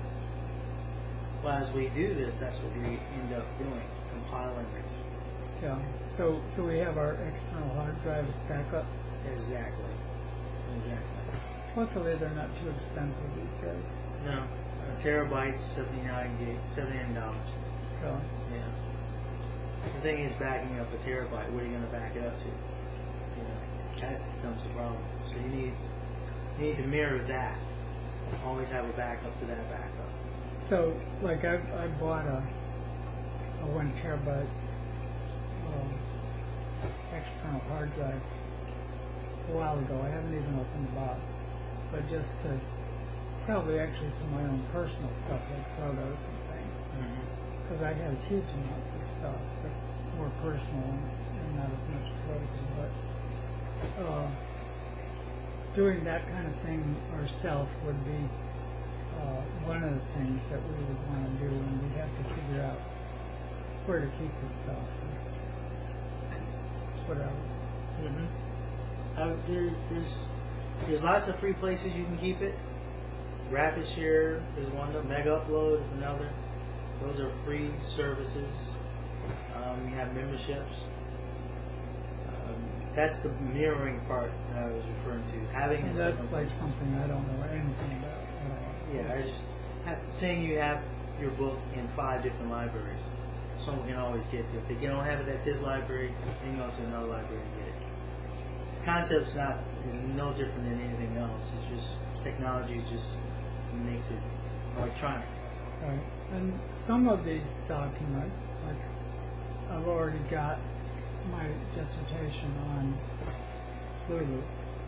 Well, as we do this, that's what we end up doing, compiling this. Yeah. So so we have our external hard drive backups. Exactly. Exactly. Luckily, they're not too expensive these days. No, a terabyte, seventy-nine gig, seventy-nine dollars. So Yeah. The thing is, backing up a terabyte, what are you going to back it up to? You know, that becomes the problem. So you need you need to mirror that. Always have a backup to that backup. so like I I bought a a one terabyte um, external hard drive a while ago. I haven't even opened the box, but just to probably actually for my own personal stuff like photos and things, Mm-hmm. because I have huge amounts of stuff that's more personal and, and not as much political. But uh, doing that kind of thing ourselves would be uh, one of the things that we would want to do, and we'd have to figure out where to keep the stuff, whatever. Mm-hmm. Uh, there, there's there's lots of free places you can keep it. RapidShare is one of them. Mega Upload is another. Those are free services. Um, you have memberships. Um, that's the mirroring part that I was referring to. Having And it that's separate like places. something I don't know anything about at all. Yeah, I just have, saying you have your book in five different libraries, someone can always get to it. If they don't have it at this library, then go to another library and get it. The concept's not is no different than anything else. It's just technology just makes it electronic. Right. And some of these documents, like I've already got my dissertation on Lulu,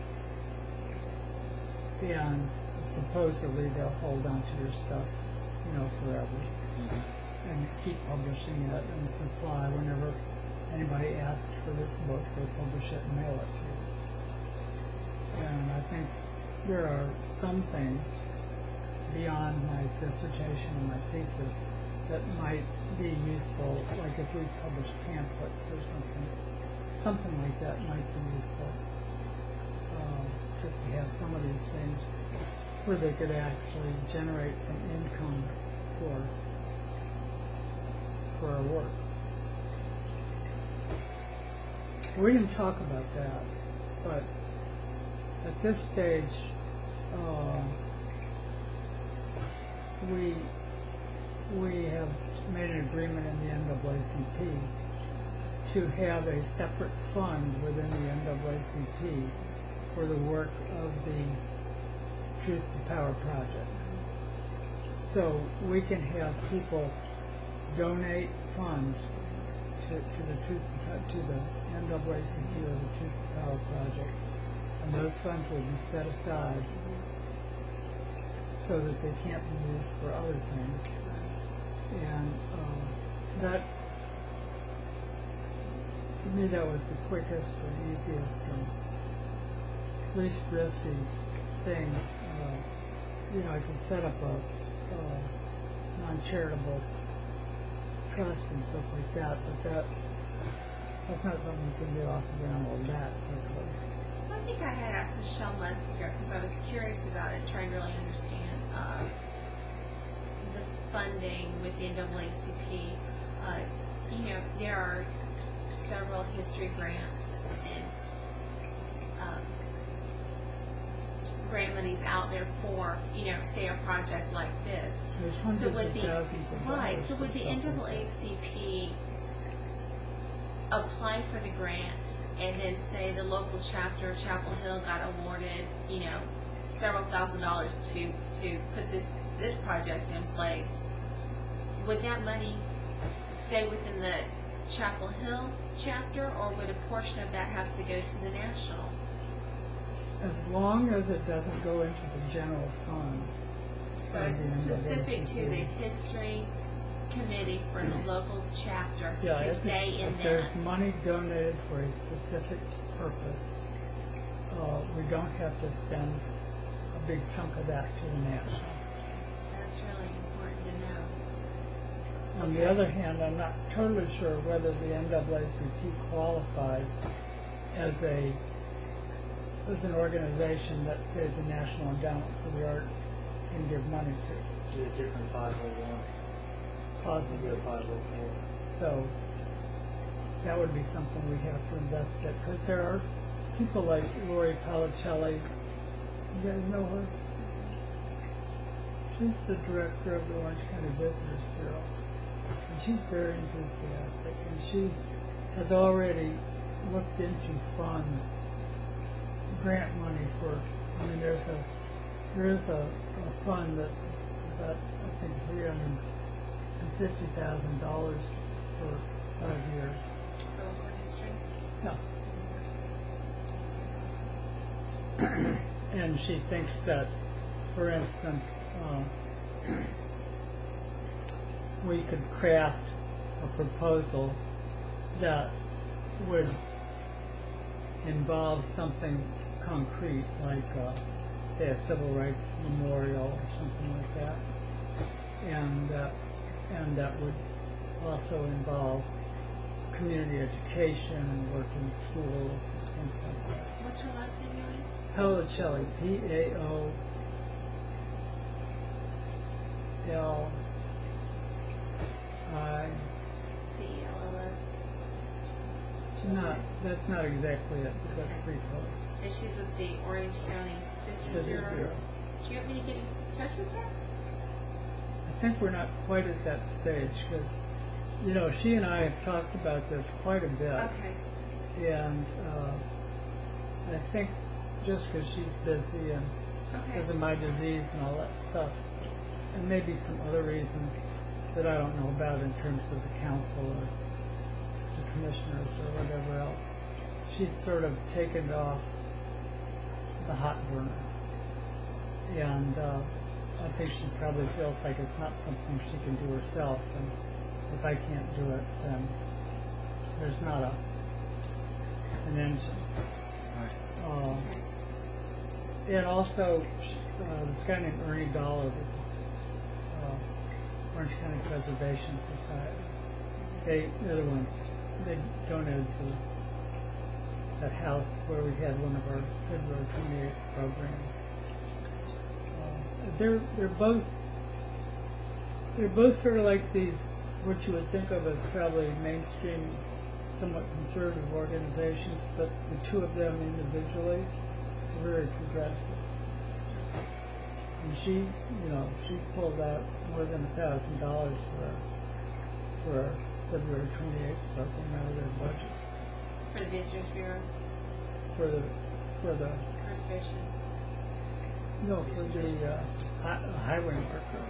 and supposedly they'll hold on to your stuff, you know, forever, and keep publishing it and supply whenever anybody asks for this book, they'll publish it and mail it to you. And I think there are some things beyond my dissertation and my thesis that might be useful, like if we publish pamphlets or something, something like that might be useful. Um, just to have some of these things where they could actually generate some income for for our work. We didn't talk about that, but at this stage, uh, we we have made an agreement in the N double A C P to have a separate fund within the N double A C P for the work of the Truth to Power project. So we can have people donate funds to, to the Truth to, to the N double A C P or the Truth to Power project, and those funds will be set aside so that they can't be used for other things. And um, that, to me, that was the quickest and easiest and least risky thing. Uh, you know, I could set up a, a non-charitable trust and stuff like that, but that that's not something you can do off the ground like that quickly. I think I had asked Michelle months ago because I was curious about it, trying to really understand uh, the funding with the N double A C P. Uh, you know, there are several history grants and um, grant monies out there for, you know, say a project like this. There's So hundreds would of the thousands of right, dollars so for would the stuff N double like A that. C P apply for the grant and then say the local chapter of Chapel Hill got awarded, you know, several thousand dollars to to put this this project in place? Would that money stay within the Chapel Hill chapter, or would a portion of that have to go to the national? As long as it doesn't go into the general fund. So Or it's the N double A C P. specific to the history committee for the local chapter. Yeah, It could if, stay in if that. there's money donated for a specific purpose, uh, we don't have to send a big chunk of that to the national. That's really important to know. On the other hand, I'm not totally sure whether the N double A C P qualifies as a as an organization that, say, the National Endowment for the Arts can give money to. Do a different five oh one. Possibly a five oh four. So that would be something we have to investigate, because there are people like Lori Palicelli. You guys know her? She's the director of the Orange County Visitors Bureau, and she's very enthusiastic, and she has already looked into funds, grant money for, I mean, there's a, there is a, a fund that's about, I think, three hundred and fifty thousand dollars for five years. For local history. No. And she thinks that, for instance, uh, we could craft a proposal that would involve something concrete, like, uh, say, a civil rights memorial or something like that, and uh, and that would also involve community education and work in schools and things like that. What's her last name, Mary? Palicelli, P A O L I. C E L L O. Not, that's not exactly it, but that's pretty close. And she's with the Orange County Visitors Visitor Bureau. Bureau. Do you want me to get in touch with her? I think we're not quite at that stage, because, you know, she and I have talked about this quite a bit. Okay. And uh, I think just because she's busy and Okay. because of my disease and all that stuff, and maybe some other reasons that I don't know about in terms of the council or the commissioners or whatever else, she's sort of taken off the hot burner. And uh, I think she probably feels like it's not something she can do herself, and if I can't do it, then there's not a an engine. Uh, and also, sh- uh, this guy named Ernie Dollar, which is uh, Orange County Preservation Society. They, they're the ones, they donated to that house where we had one of our February twenty-eighth programs. Uh, they're they're both they're both sort of like these, what you would think of as probably mainstream, somewhat conservative organizations, but the two of them individually are very progressive. And she, you know, she pulled out more than a thousand dollars for our, for our February twenty-eighth program out of their budget. For the Visitors Bureau. For the, for the, Conservation. no, for the uh, hi- highway marker.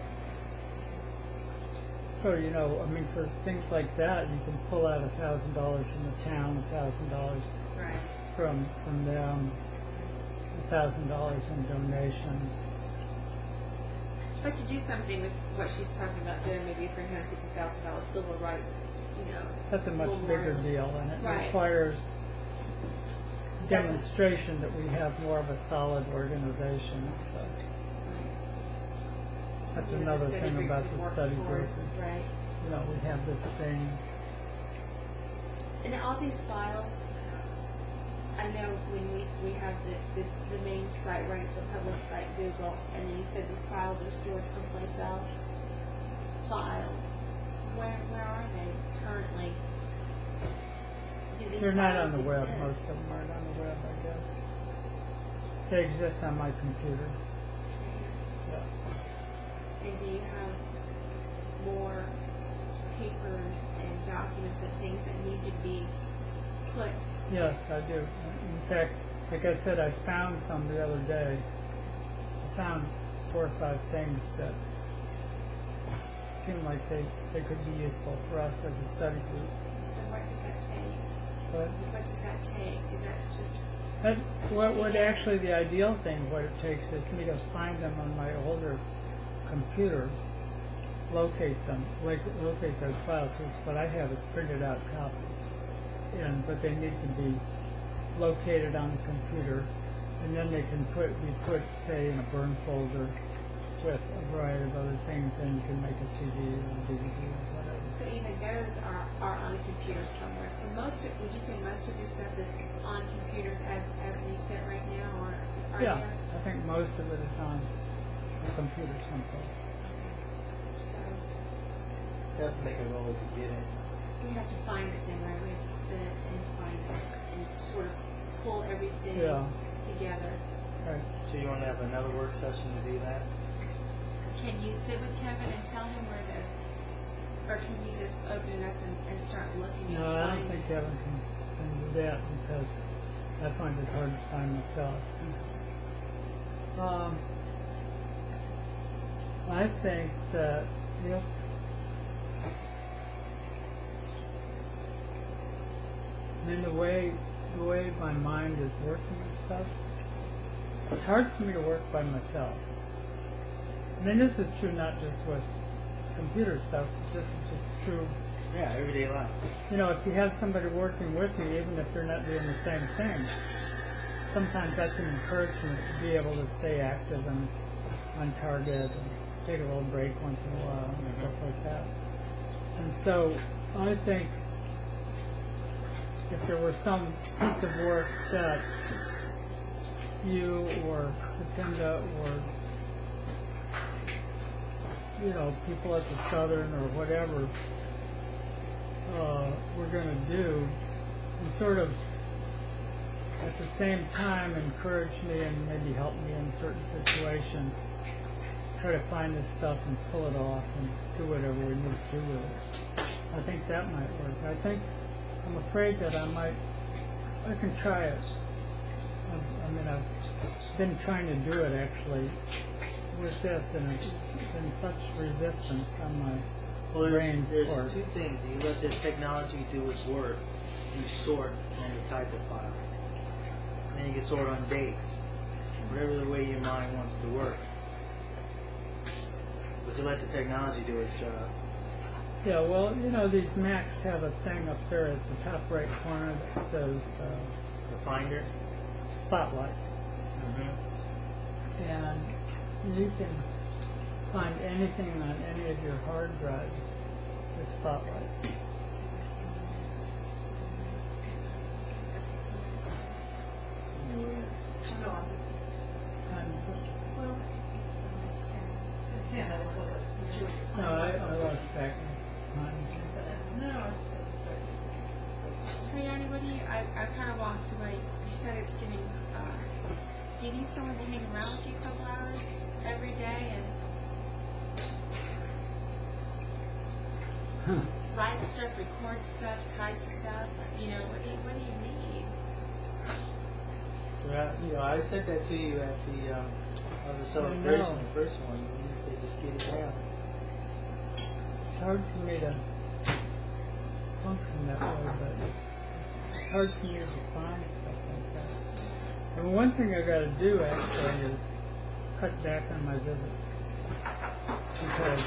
So, you know, I mean, for things like that, you can pull out a thousand dollars from the town, a thousand dollars Right. from from them, a thousand dollars in donations. But to do something with what she's talking about doing, maybe three hundred fifty thousand dollars civil rights, you know. That's a much memorial. bigger deal, and it Right. requires Doesn't- demonstration that we have more of a solid organization. So Right. that's Something that another the study thing group about could the work study group. towards, Right. You know, we have this thing. And all these files, I know when we, we have the, the, the main site, right, the public site, Google, and then you said these files are stored someplace else. Files, where where are they currently? Do these They're not files on the web. exist? Most of them aren't on the web, I guess. They exist on my computer. Yeah. And do you have more papers and documents and things that need to be put? Yes, I do. In fact, like I said, I found some the other day. I found four or five things that seemed like they, they could be useful for us as a study group. And what does that take? But What does that take? Is that just, that, what would actually the ideal thing, what it takes is me to find them on my older computer, locate them, like, locate those files, because what I have is printed out copies. And, but they need to be located on the computer, and then they can put, be put, say, in a burn folder with a variety of other things, and you can make a C D or a D V D or whatever. so even those are, are on a computer somewhere. So most of, would you say most of your stuff is on computers as, as we sit right now, or are Yeah, there? I think most of it is on a computer someplace. So You have to make a roll to get it. we have to find it then, right? We have to sit and find it and sort of pull everything Yeah. together. Right. So you want to have another work session to do that? Can you sit with Kevin and tell him where the, or can you just open it up and, and start looking No, and I don't finding? think Kevin can, can do that because I find it hard to find myself. Um, I think that if I mean the way the way my mind is working and stuff, it's hard for me to work by myself. I mean this is true not just with computer stuff, but this is just true. Yeah, everyday life. You know, if you have somebody working with you, even if they're not doing the same thing, sometimes that's an encouragement to be able to stay active and on target and take a little break once in a while and Mhm. stuff like that. And so I think if there were some piece of work that you or Satinda or you know, people at the Southern or whatever uh, we're going to do, and sort of at the same time encourage me and maybe help me in certain situations, try to find this stuff and pull it off and do whatever we need to do with it. I think that might work. I think, I'm afraid that I might, I can try it. I, I mean, I've been trying to do it actually with this, and it's been such resistance on my Well, there's, brain's there's part. two things. You let the technology do its work. You sort on the type of file. And then you can sort on dates. Whatever the way your mind wants to work. But you let the technology do its job. Yeah, well, you know, these Macs have a thing up there at the top right corner that says uh, The finder. Spotlight. Mm-hmm. And you can find anything on any of your hard drives with Spotlight. No, I'm just, And, Well, it's ten. it's ten, I just wasn't. no, I, I lost back mine. No. So Yanni, what do you, I, I kind of walked away. You said it's getting, uh, do you need someone to hang around with you a couple hours every day and Huh. write stuff, record stuff, type stuff? You know, what do you, what do you need? Well, you know, I sent that to you at the um, on the celebration, the first one. You need to just get it down. It's hard for me to function that way, but it's hard for me to find stuff like that. And one thing I got to do actually is cut back on my visits, because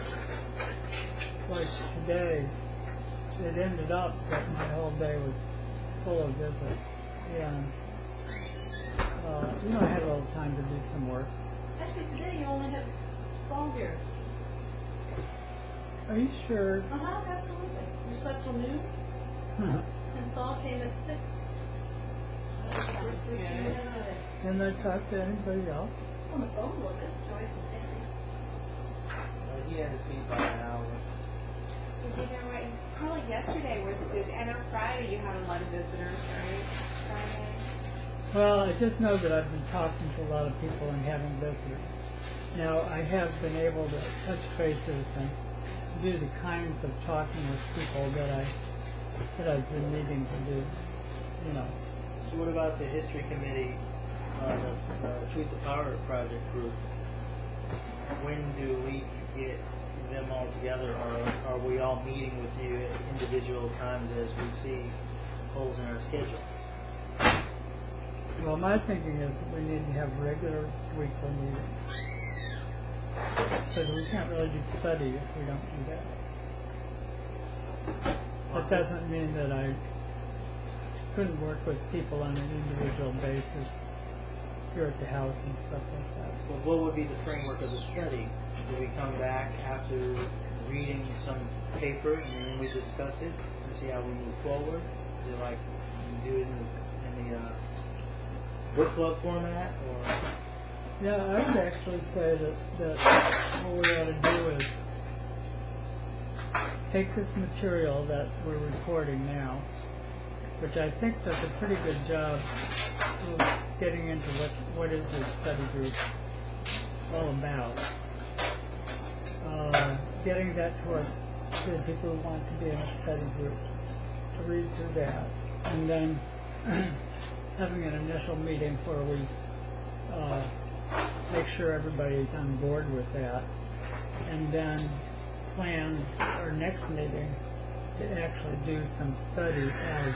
like today, it ended up that my whole day was full of visits, and uh, you know I had a little time to do some work. Actually, today you only had Saul here. Are you sure? Uh-huh, absolutely. You slept till noon, Huh. and Saul came at six. That's the first three good. minutes of the day. Didn't I talk to anybody else? On the phone with it, Joyce and Sandy. Uh, he had to speak by an hour. Because you know what, probably yesterday was busy. I know Friday you had a lot of visitors, right? Friday. Well, I just know that I've been talking to a lot of people and having visitors. Now, I have been able to touch bases and do the kinds of talking with people that I that I've been needing to do. You know, So what about the history committee, uh, the uh, Truth to Power project group? When do we get them all together, or are we all meeting with you at individual times as we see holes in our schedule? Well, my thinking is that we need to have regular weekly meetings. Because we can't really do study if we don't do that. That doesn't mean that I couldn't work with people on an individual basis here at the house and stuff like that. Well, what would be the framework of the study? Do we come back after reading some paper and then we discuss it and see how we move forward? Is it like you do it in the, in the uh, book club format, or? Yeah, I would actually say that, that what we ought to do is take this material that we're recording now, which I think does a pretty good job of getting into what, what is this study group all about. Uh, getting that to, our, to the people who want to be in a study group, to read through that, and then having an initial meeting where we uh, make sure everybody's on board with that, and then plan our next meeting to actually do some study as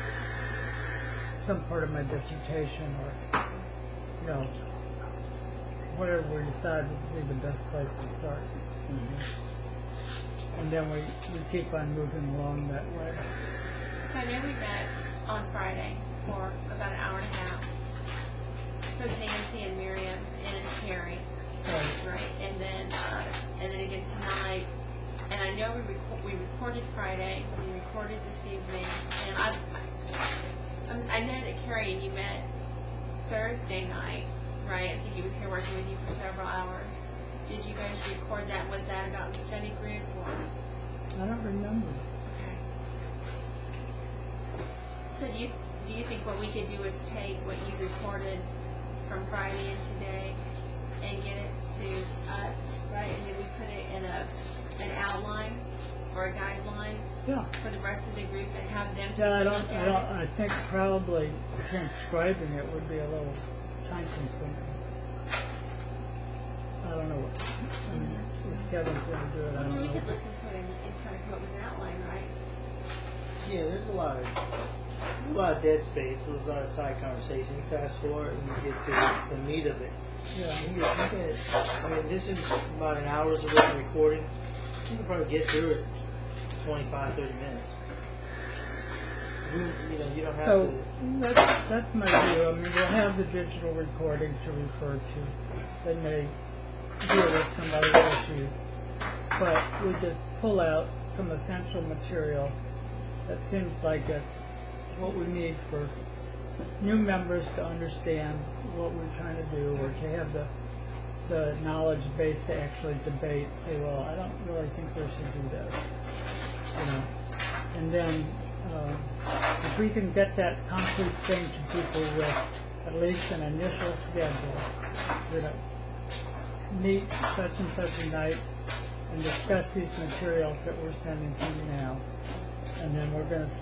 some part of my dissertation, or, you know, whatever we decide would be the best place to start. Mm-hmm. And then we, we keep on moving along that way. So I know we met on Friday for about an hour and a half. It was Nancy and Miriam and Carrie. Right. Right. And then uh, and then again tonight. And I know we reco- we recorded Friday. We recorded this evening. And I I, I know that Carrie and you met Thursday night, right? I think he was here working with you for several hours. Did you guys record that? Was that about the study group or? I don't remember. Okay. So do you do you think what we could do is take what you recorded from Friday and today and get it to us, right? And then we put it in a an outline or a guideline Yeah. for the rest of the group and have them take Yeah, I a don't, look I at don't, it? I think probably transcribing it would be a little time consuming. I don't know what, I mean, if Kevin's gonna do it, I Well, don't we know. could listen to it and, and kind of come up with an outline, right? Yeah, there's a lot of a lot of dead space. There's a lot of side conversation. You fast forward and you get to the meat of it. Yeah. You get, you get, I mean, this is about an hour's worth of recording. You can probably get through it twenty-five, thirty minutes. You, you know, you don't have So, to. that's, that's my view. I mean, we'll have the digital recording to refer to that may deal with some other issues. But we just pull out some essential material that seems like it's what we need for new members to understand what we're trying to do, or to have the the knowledge base to actually debate, say, well, I don't really think we should do this, you know. And then uh, if we can get that concrete thing to people with at least an initial schedule, we're going to meet such and such a night and discuss these materials that we're sending to you now, and then we're going to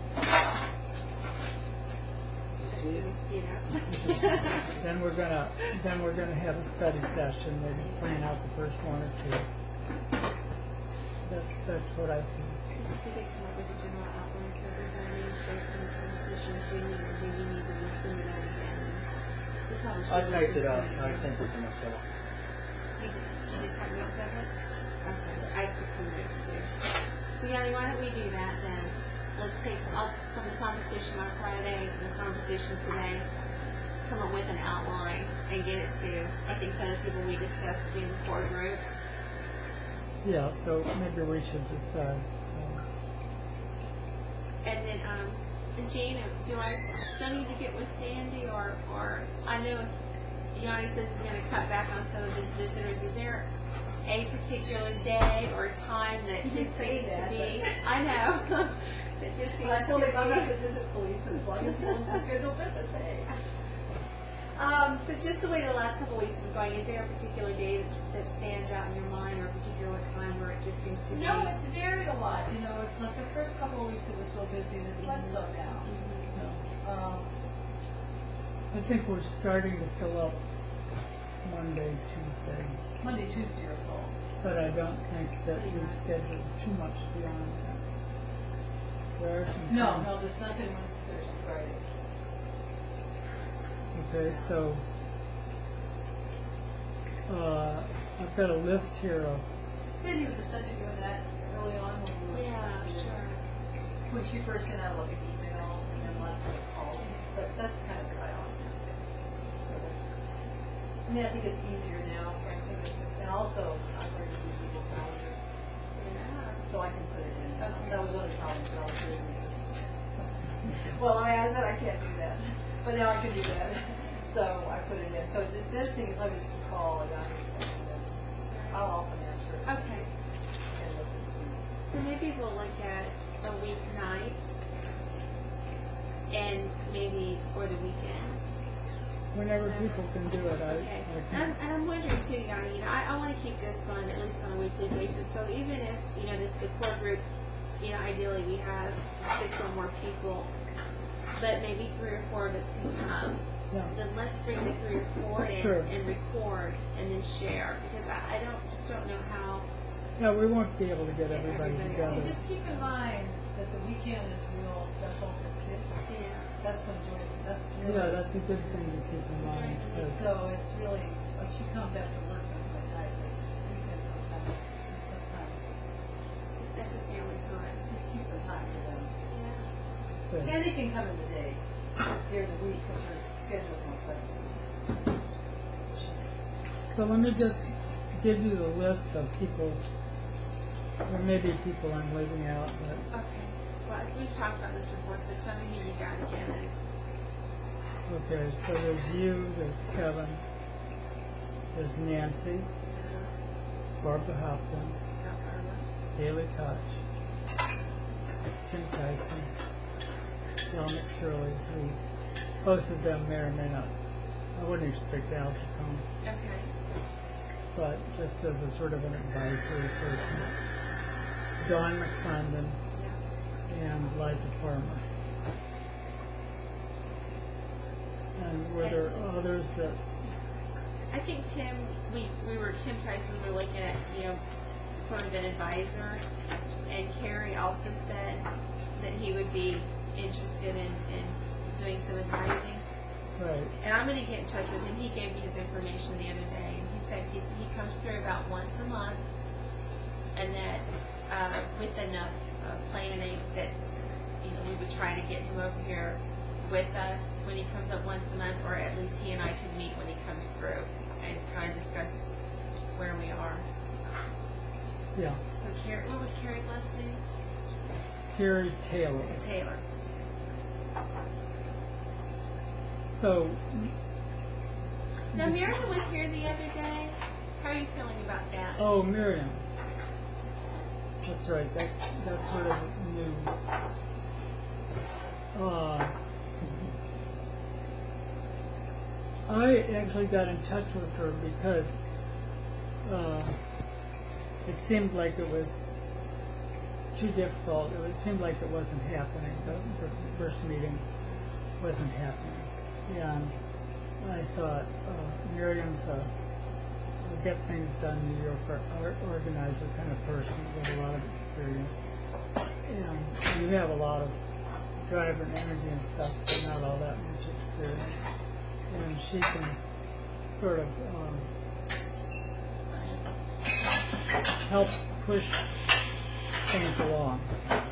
You see it? You know? then we're gonna then we're gonna have a study session, maybe plan out the first one or two. That's that's what I see. We could come up with a general outline for everybody and share some conversations we need, or do you need to listen to that again? We probably should I typed it listen up to and I sent it to myself. You did, you did type most of it? Okay, I took some notes too. So Yanni, why don't we do that then? Let's take, I'll, from the conversation on Friday and the conversation today, come up with an outline and get it to, I think, some of the people we discussed to be in the core group. Yeah, so maybe we should decide. Um, And then, um, and Jean, do I still need to get with Sandy, or, or I know Yanni says he's going to cut back on some of his visitors. Is there a particular day or time that You just say seems to that, be? but- I know. That just seems I told to him I'm not be. going to visit police as long as he wants to schedule visits. Hey. Um, so just the way the last couple of weeks have been going, is there a particular day that's, that stands out in your mind, or a particular time where it just seems to be? No, it's varied a lot. You know, it's like the first couple of weeks it was so busy, and it's less so now. Um, I think we're starting to fill up Monday, Tuesday. Monday, Tuesday are full. but I don't think that we scheduled too much beyond that. There are some No, things- no, there's nothing Wednesday, Thursday, Friday. Okay, so uh, I've got a list here of, Cindy was especially doing that early on when we were. Yeah, sure. When she first sent out like an email and then left a call, but that's kind of dry off now. So that's- I mean, I think it's easier now, frankly, and also I'm going to use Google Calendar, Yeah. so I can put it in. Okay. That was one of the problems that I was doing. Well, I mean, I said I can't do that, but now I can do that. So I put it in. So the this thing is let me just call and understand, and then I'll often answer it Okay. and look and see. So maybe we'll look at a weeknight and maybe, or the weekend. whenever people can do it, I, Okay. I And can. I'm, and I'm wondering too, Yanni, you know, I, I want to keep this going at least on a weekly basis. So even if, you know, the, the core group, you know, ideally we have six or more people, but maybe three or four of us can come. Yeah. Then let's bring the three or four in Sure. and record and then share, because I, I don't just don't know how. Yeah, we won't be able to get everybody Everybody together. And just keep in mind that the weekend is real special for kids. Yeah. That's when Joyce, that's really. Yeah, that's a good thing to keep in So mind. during the 'cause- So it's really, like she comes after work something like that, but weekends sometimes, sometimes, It's a, that's a family time. just keep some time for them. Yeah. good. Sandy can come in the day, during the week, because her schedule's more flexible. So let me just give you the list of people, or maybe people I'm leaving out, but Okay. Well, we've talked about this before, so tell me who you got again. okay, so there's you, there's Kevin, there's Nancy, Barbara Hopkins, Haley Koch, Tim Tyson, Al McShirley, who both of them may or may not. I wouldn't expect Al to come, Okay. but just as a sort of an advisory person. Dawn McClendon Yeah. and Liza Farmer. And were there others that, I think Tim, we, we were, Tim Tyson, we were looking at, you know, sort of an advisor. And Carrie also said that he would be interested in, in doing some advising. right, And I'm going to get in touch with him. He gave me his information the other day. And he said he's, he comes through about once a month. And that uh, with enough uh, planning that, you know, we would try to get him over here with us when he comes up once a month, or at least he and I can meet when he comes through and kind of discuss where we are. yeah. So Carrie, what was Carrie's last name? Carrie Taylor. Taylor. So, Now Miriam was here the other day. How are you feeling about that? oh, Miriam. That's right, that's, that's sort of new. Uh, I actually got in touch with her because uh, it seemed like it was too difficult. It seemed like it wasn't happening. The, the first meeting wasn't happening. And I thought, uh, Miriam's a, a get things done New York or, organizer kind of person with a lot of experience. And you have a lot of drive and energy and stuff, but not all that much experience. And she can sort of um, help push things along.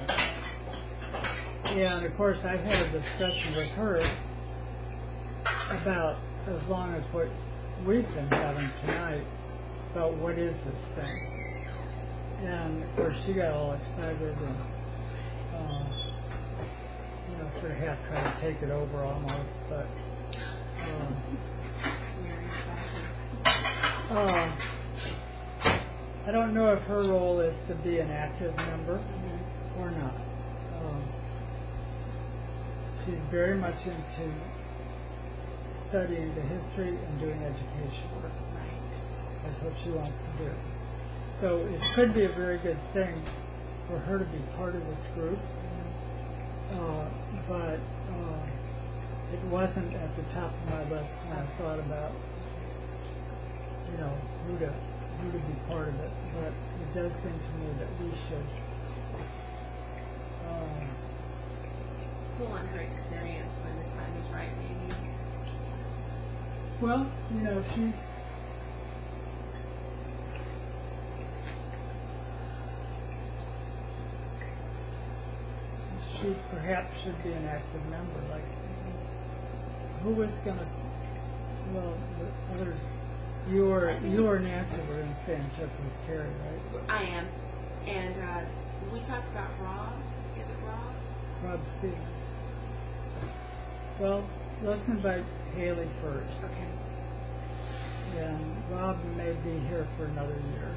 And of course, I've had a discussion with her about, as long as what we've been having tonight, about what is this thing. And of course, she got all excited and, uh, you know, sort of half trying to take it over almost, but. Um, uh, I don't know if her role is to be an active member or not. Um, she's very much into studying the history and doing education work. That's what she wants to do. So it could be a very good thing for her to be part of this group, uh, but uh, it wasn't at the top of my list when I thought about, you know, who to who to be part of it, but it does seem to me that we should. Um, Pull on her experience when the time is right, maybe. well, you know, she's. She perhaps should be an active member. Like, who was going to? Well, the other. You or you or Nancy were going to stay in touch with Carrie, right? I am. And uh, we talked about Rob. Is it Rob? Rob Stevens. Well, let's invite Haley first. Okay. And Rob may be here for another year.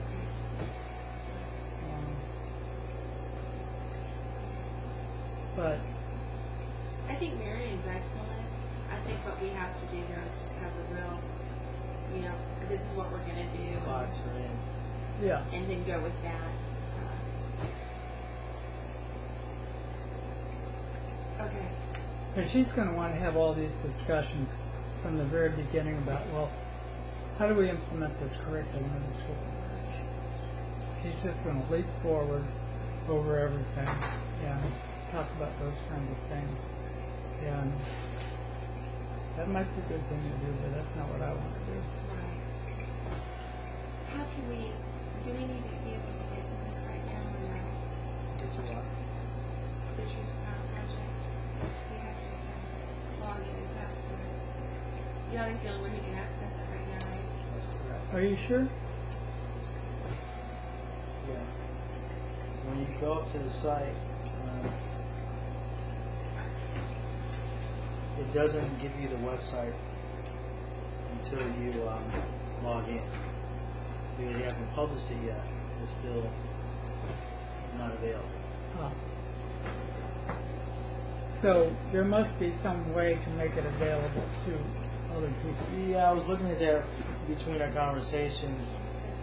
Um, but I think Marion's excellent. I think what we have to do there is just have a real, you know, this is what we're going to do. Box her in. yeah, And then go with that. Uh, okay. but she's going to want to have all these discussions from the very beginning about, well, how do we implement this curriculum in the school? She's just going to leap forward over everything and talk about those kinds of things. And that might be a good thing to do, but that's not what I want to do. Right. How can we, do we need to be able to get to this right now or no? It's a lot. The Truth Power Project? He has his uh, login and password. Yanni's the only one who can access it right now, right? That's correct. Are you sure? Yeah. When you go up to the site, uh, it doesn't give you the website until you um, log in. Because you haven't published it yet, it's still not available. Huh. So there must be some way to make it available to other people. Yeah, I was looking at that between our conversations.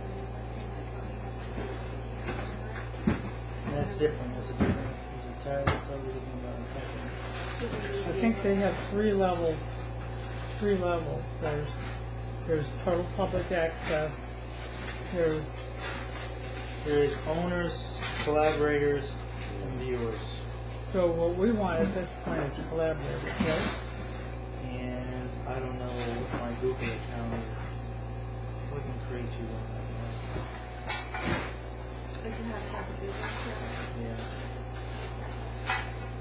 And that's different. That's a different. It's entirely totally different uh, Do we need I to think be they able- have three levels. Three levels. There's there's total public access. There's There's owners, collaborators, and viewers. so what we want at this point is collaborators, right? And I don't know what my Google account is. We can create you one right We can have have a Google account. now.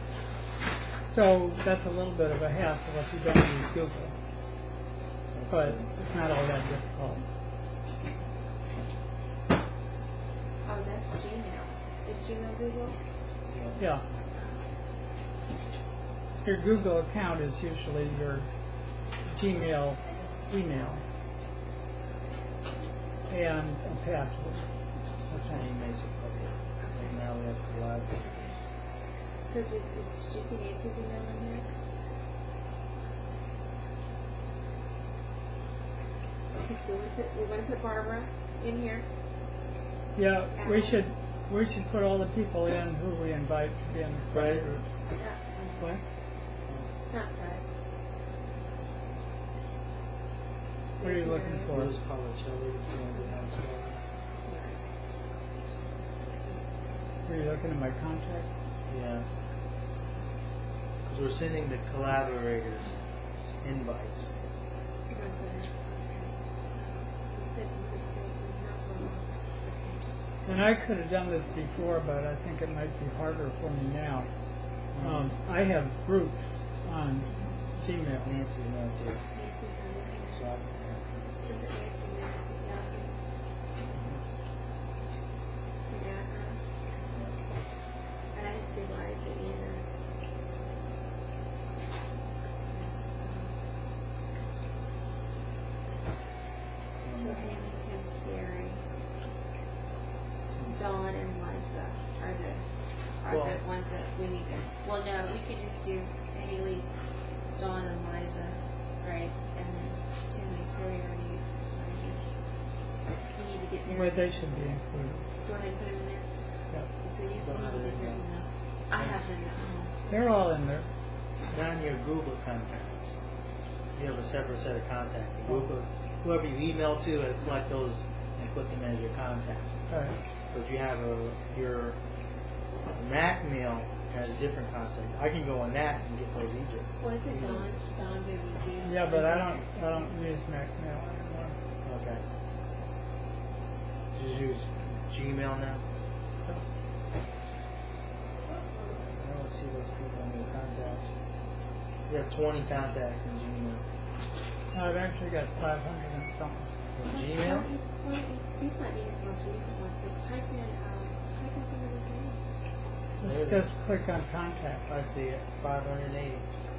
So that's a little bit of a hassle if you don't use Google, Yeah. but it's not all that difficult. Oh, that's Gmail. Is Gmail Google? Yeah. Yeah. Your Google account is usually your Gmail email and a password. That's when he makes it public. Like now we have collaborators. So just, is, did you see Nancy's email in here? Okay, so we put, we're gonna put Barbara in here. Yeah, we should we should put all the people in who we invite to be in the study Right. group. Not, What? not Fred. What are you looking for? Bruce Policelli, Brandon Hansel. Are you looking at my contacts? Yeah. Because we're sending the collaborators invites. And I could have done this before, but I think it might be harder for me now. Um, I have groups on Gmail. Nancy's not there. So I And I didn't see Liza either. So Hamilton, Gary, Dawn, and Liza are the are Well- the ones that we need to. Well, no, we could just do Haley, Dawn, and Liza, right? And then Tim and Carrie are you. You need to get there. Well, they should be included. Go ahead and put them in there. Yep. So you Don't can have look it at in your there. emails. I have them at home. So. They're all in there. Down your Google contacts, you have a separate set of contacts. And Google, whoever you email to, uh, like those and clicking as your contacts. Right. But you have a your Mac mail has different contacts. I can go on that and get those either. Was it Don? Don W D? Yeah, but I don't, I don't use Mac Mail anymore. Okay. You use Gmail now? I don't see those people in your contacts. You have twenty contacts in Gmail. No, I've actually got five hundred and something. In Gmail? Well, these might be his most recent ones. So type in, um, type in somebody's name. There it Just click on contact. I see it. five hundred eighty.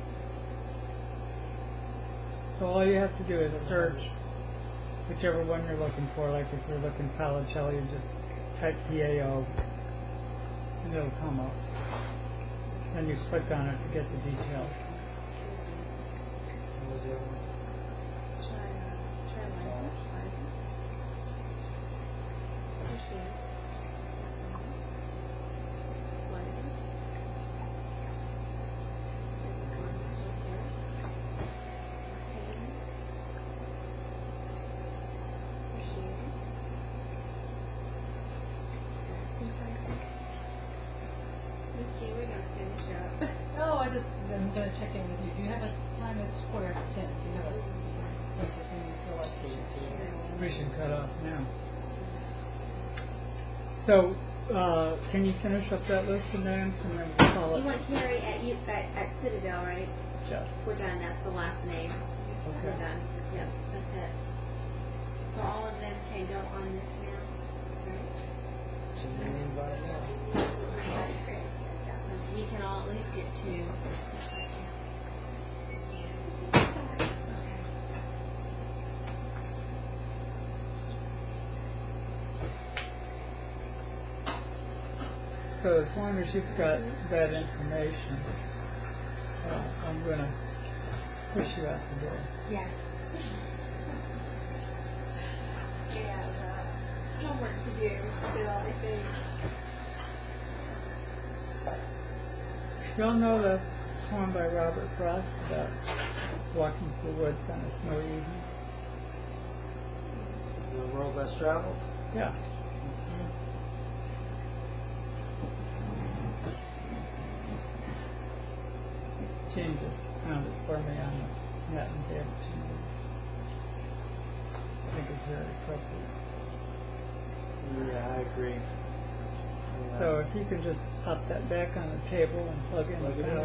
So all you have to do is search whichever one you're looking for. Like if you're looking Palicelli, you just type P A O and it'll come up. Then you click on it to get the details. What was the other one? Try, uh, try Liza. Liza. There she is. Liza. There's a contact right here. Hayden. There she is. That's in person. Miss G, we're gonna finish up. No, I just, I'm gonna check in with you. Do you have a time at quarter to ten? Do you have a, that's the thing you feel like? We should cut off now. So, uh, can you finish up that list of names and then we'll call You it? want Carrie at, you, at, at Citadel, right? Yes. We're done, that's the last name. We're Okay. done, yep, that's it. So all of them can go on this now, right? Send me an invite now. So we can all at least get two. So as long as you've got that information, uh, I'm going to push you out the door. Yes. We have uh, homework to do still, I think. You all know the poem by Robert Frost about walking through the woods on a snowy evening? The world less traveled? Yeah. Jane just found it for me on the net and gave it to me. I think it's very appropriate. Yeah, I agree. Yeah. So if you can just pop that back on the table and plug in Plug the it in. power.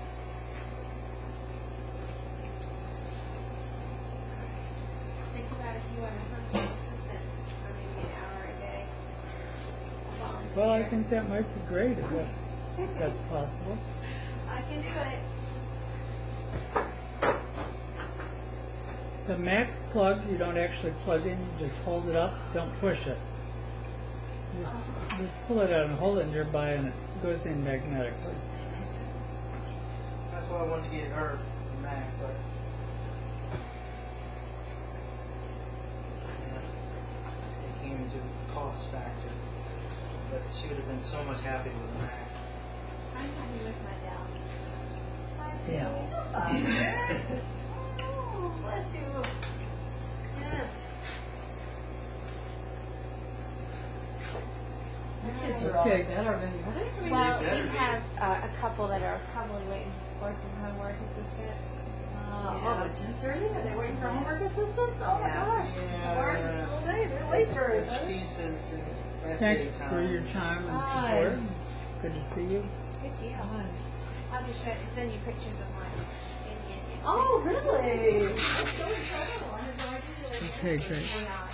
Think about if you want a personal assistant for maybe an hour a day. Volunteer. Well, I think that might be great if that's, if that's possible. I can do it. The Mac plug, you don't actually plug in, you just hold it up, don't push it. Just, just pull it out and hold it nearby and it goes in magnetically. That's why I wanted to get her the Mac, but yeah, it came into the cost factor. But she would have been so much happier with the Mac. I'm happy with my Dell. Yeah. Oh, bless you. Yes. Your kids are all Okay. better than you. Well, better we be. have uh, a couple that are probably waiting for some homework assistance. Uh, Yeah. What, about ten thirty? Are they waiting for homework assistance? Oh my Yeah. gosh. Yeah. Where's the school day? They're late It's, for it. it's thesis and essay Thanks time. for your time and Hi. support. Good to see you. Good deal. Fun. I'll just show, send you pictures of my Indian. Oh, really? That's so incredible. I had no idea. Okay, great. Yeah.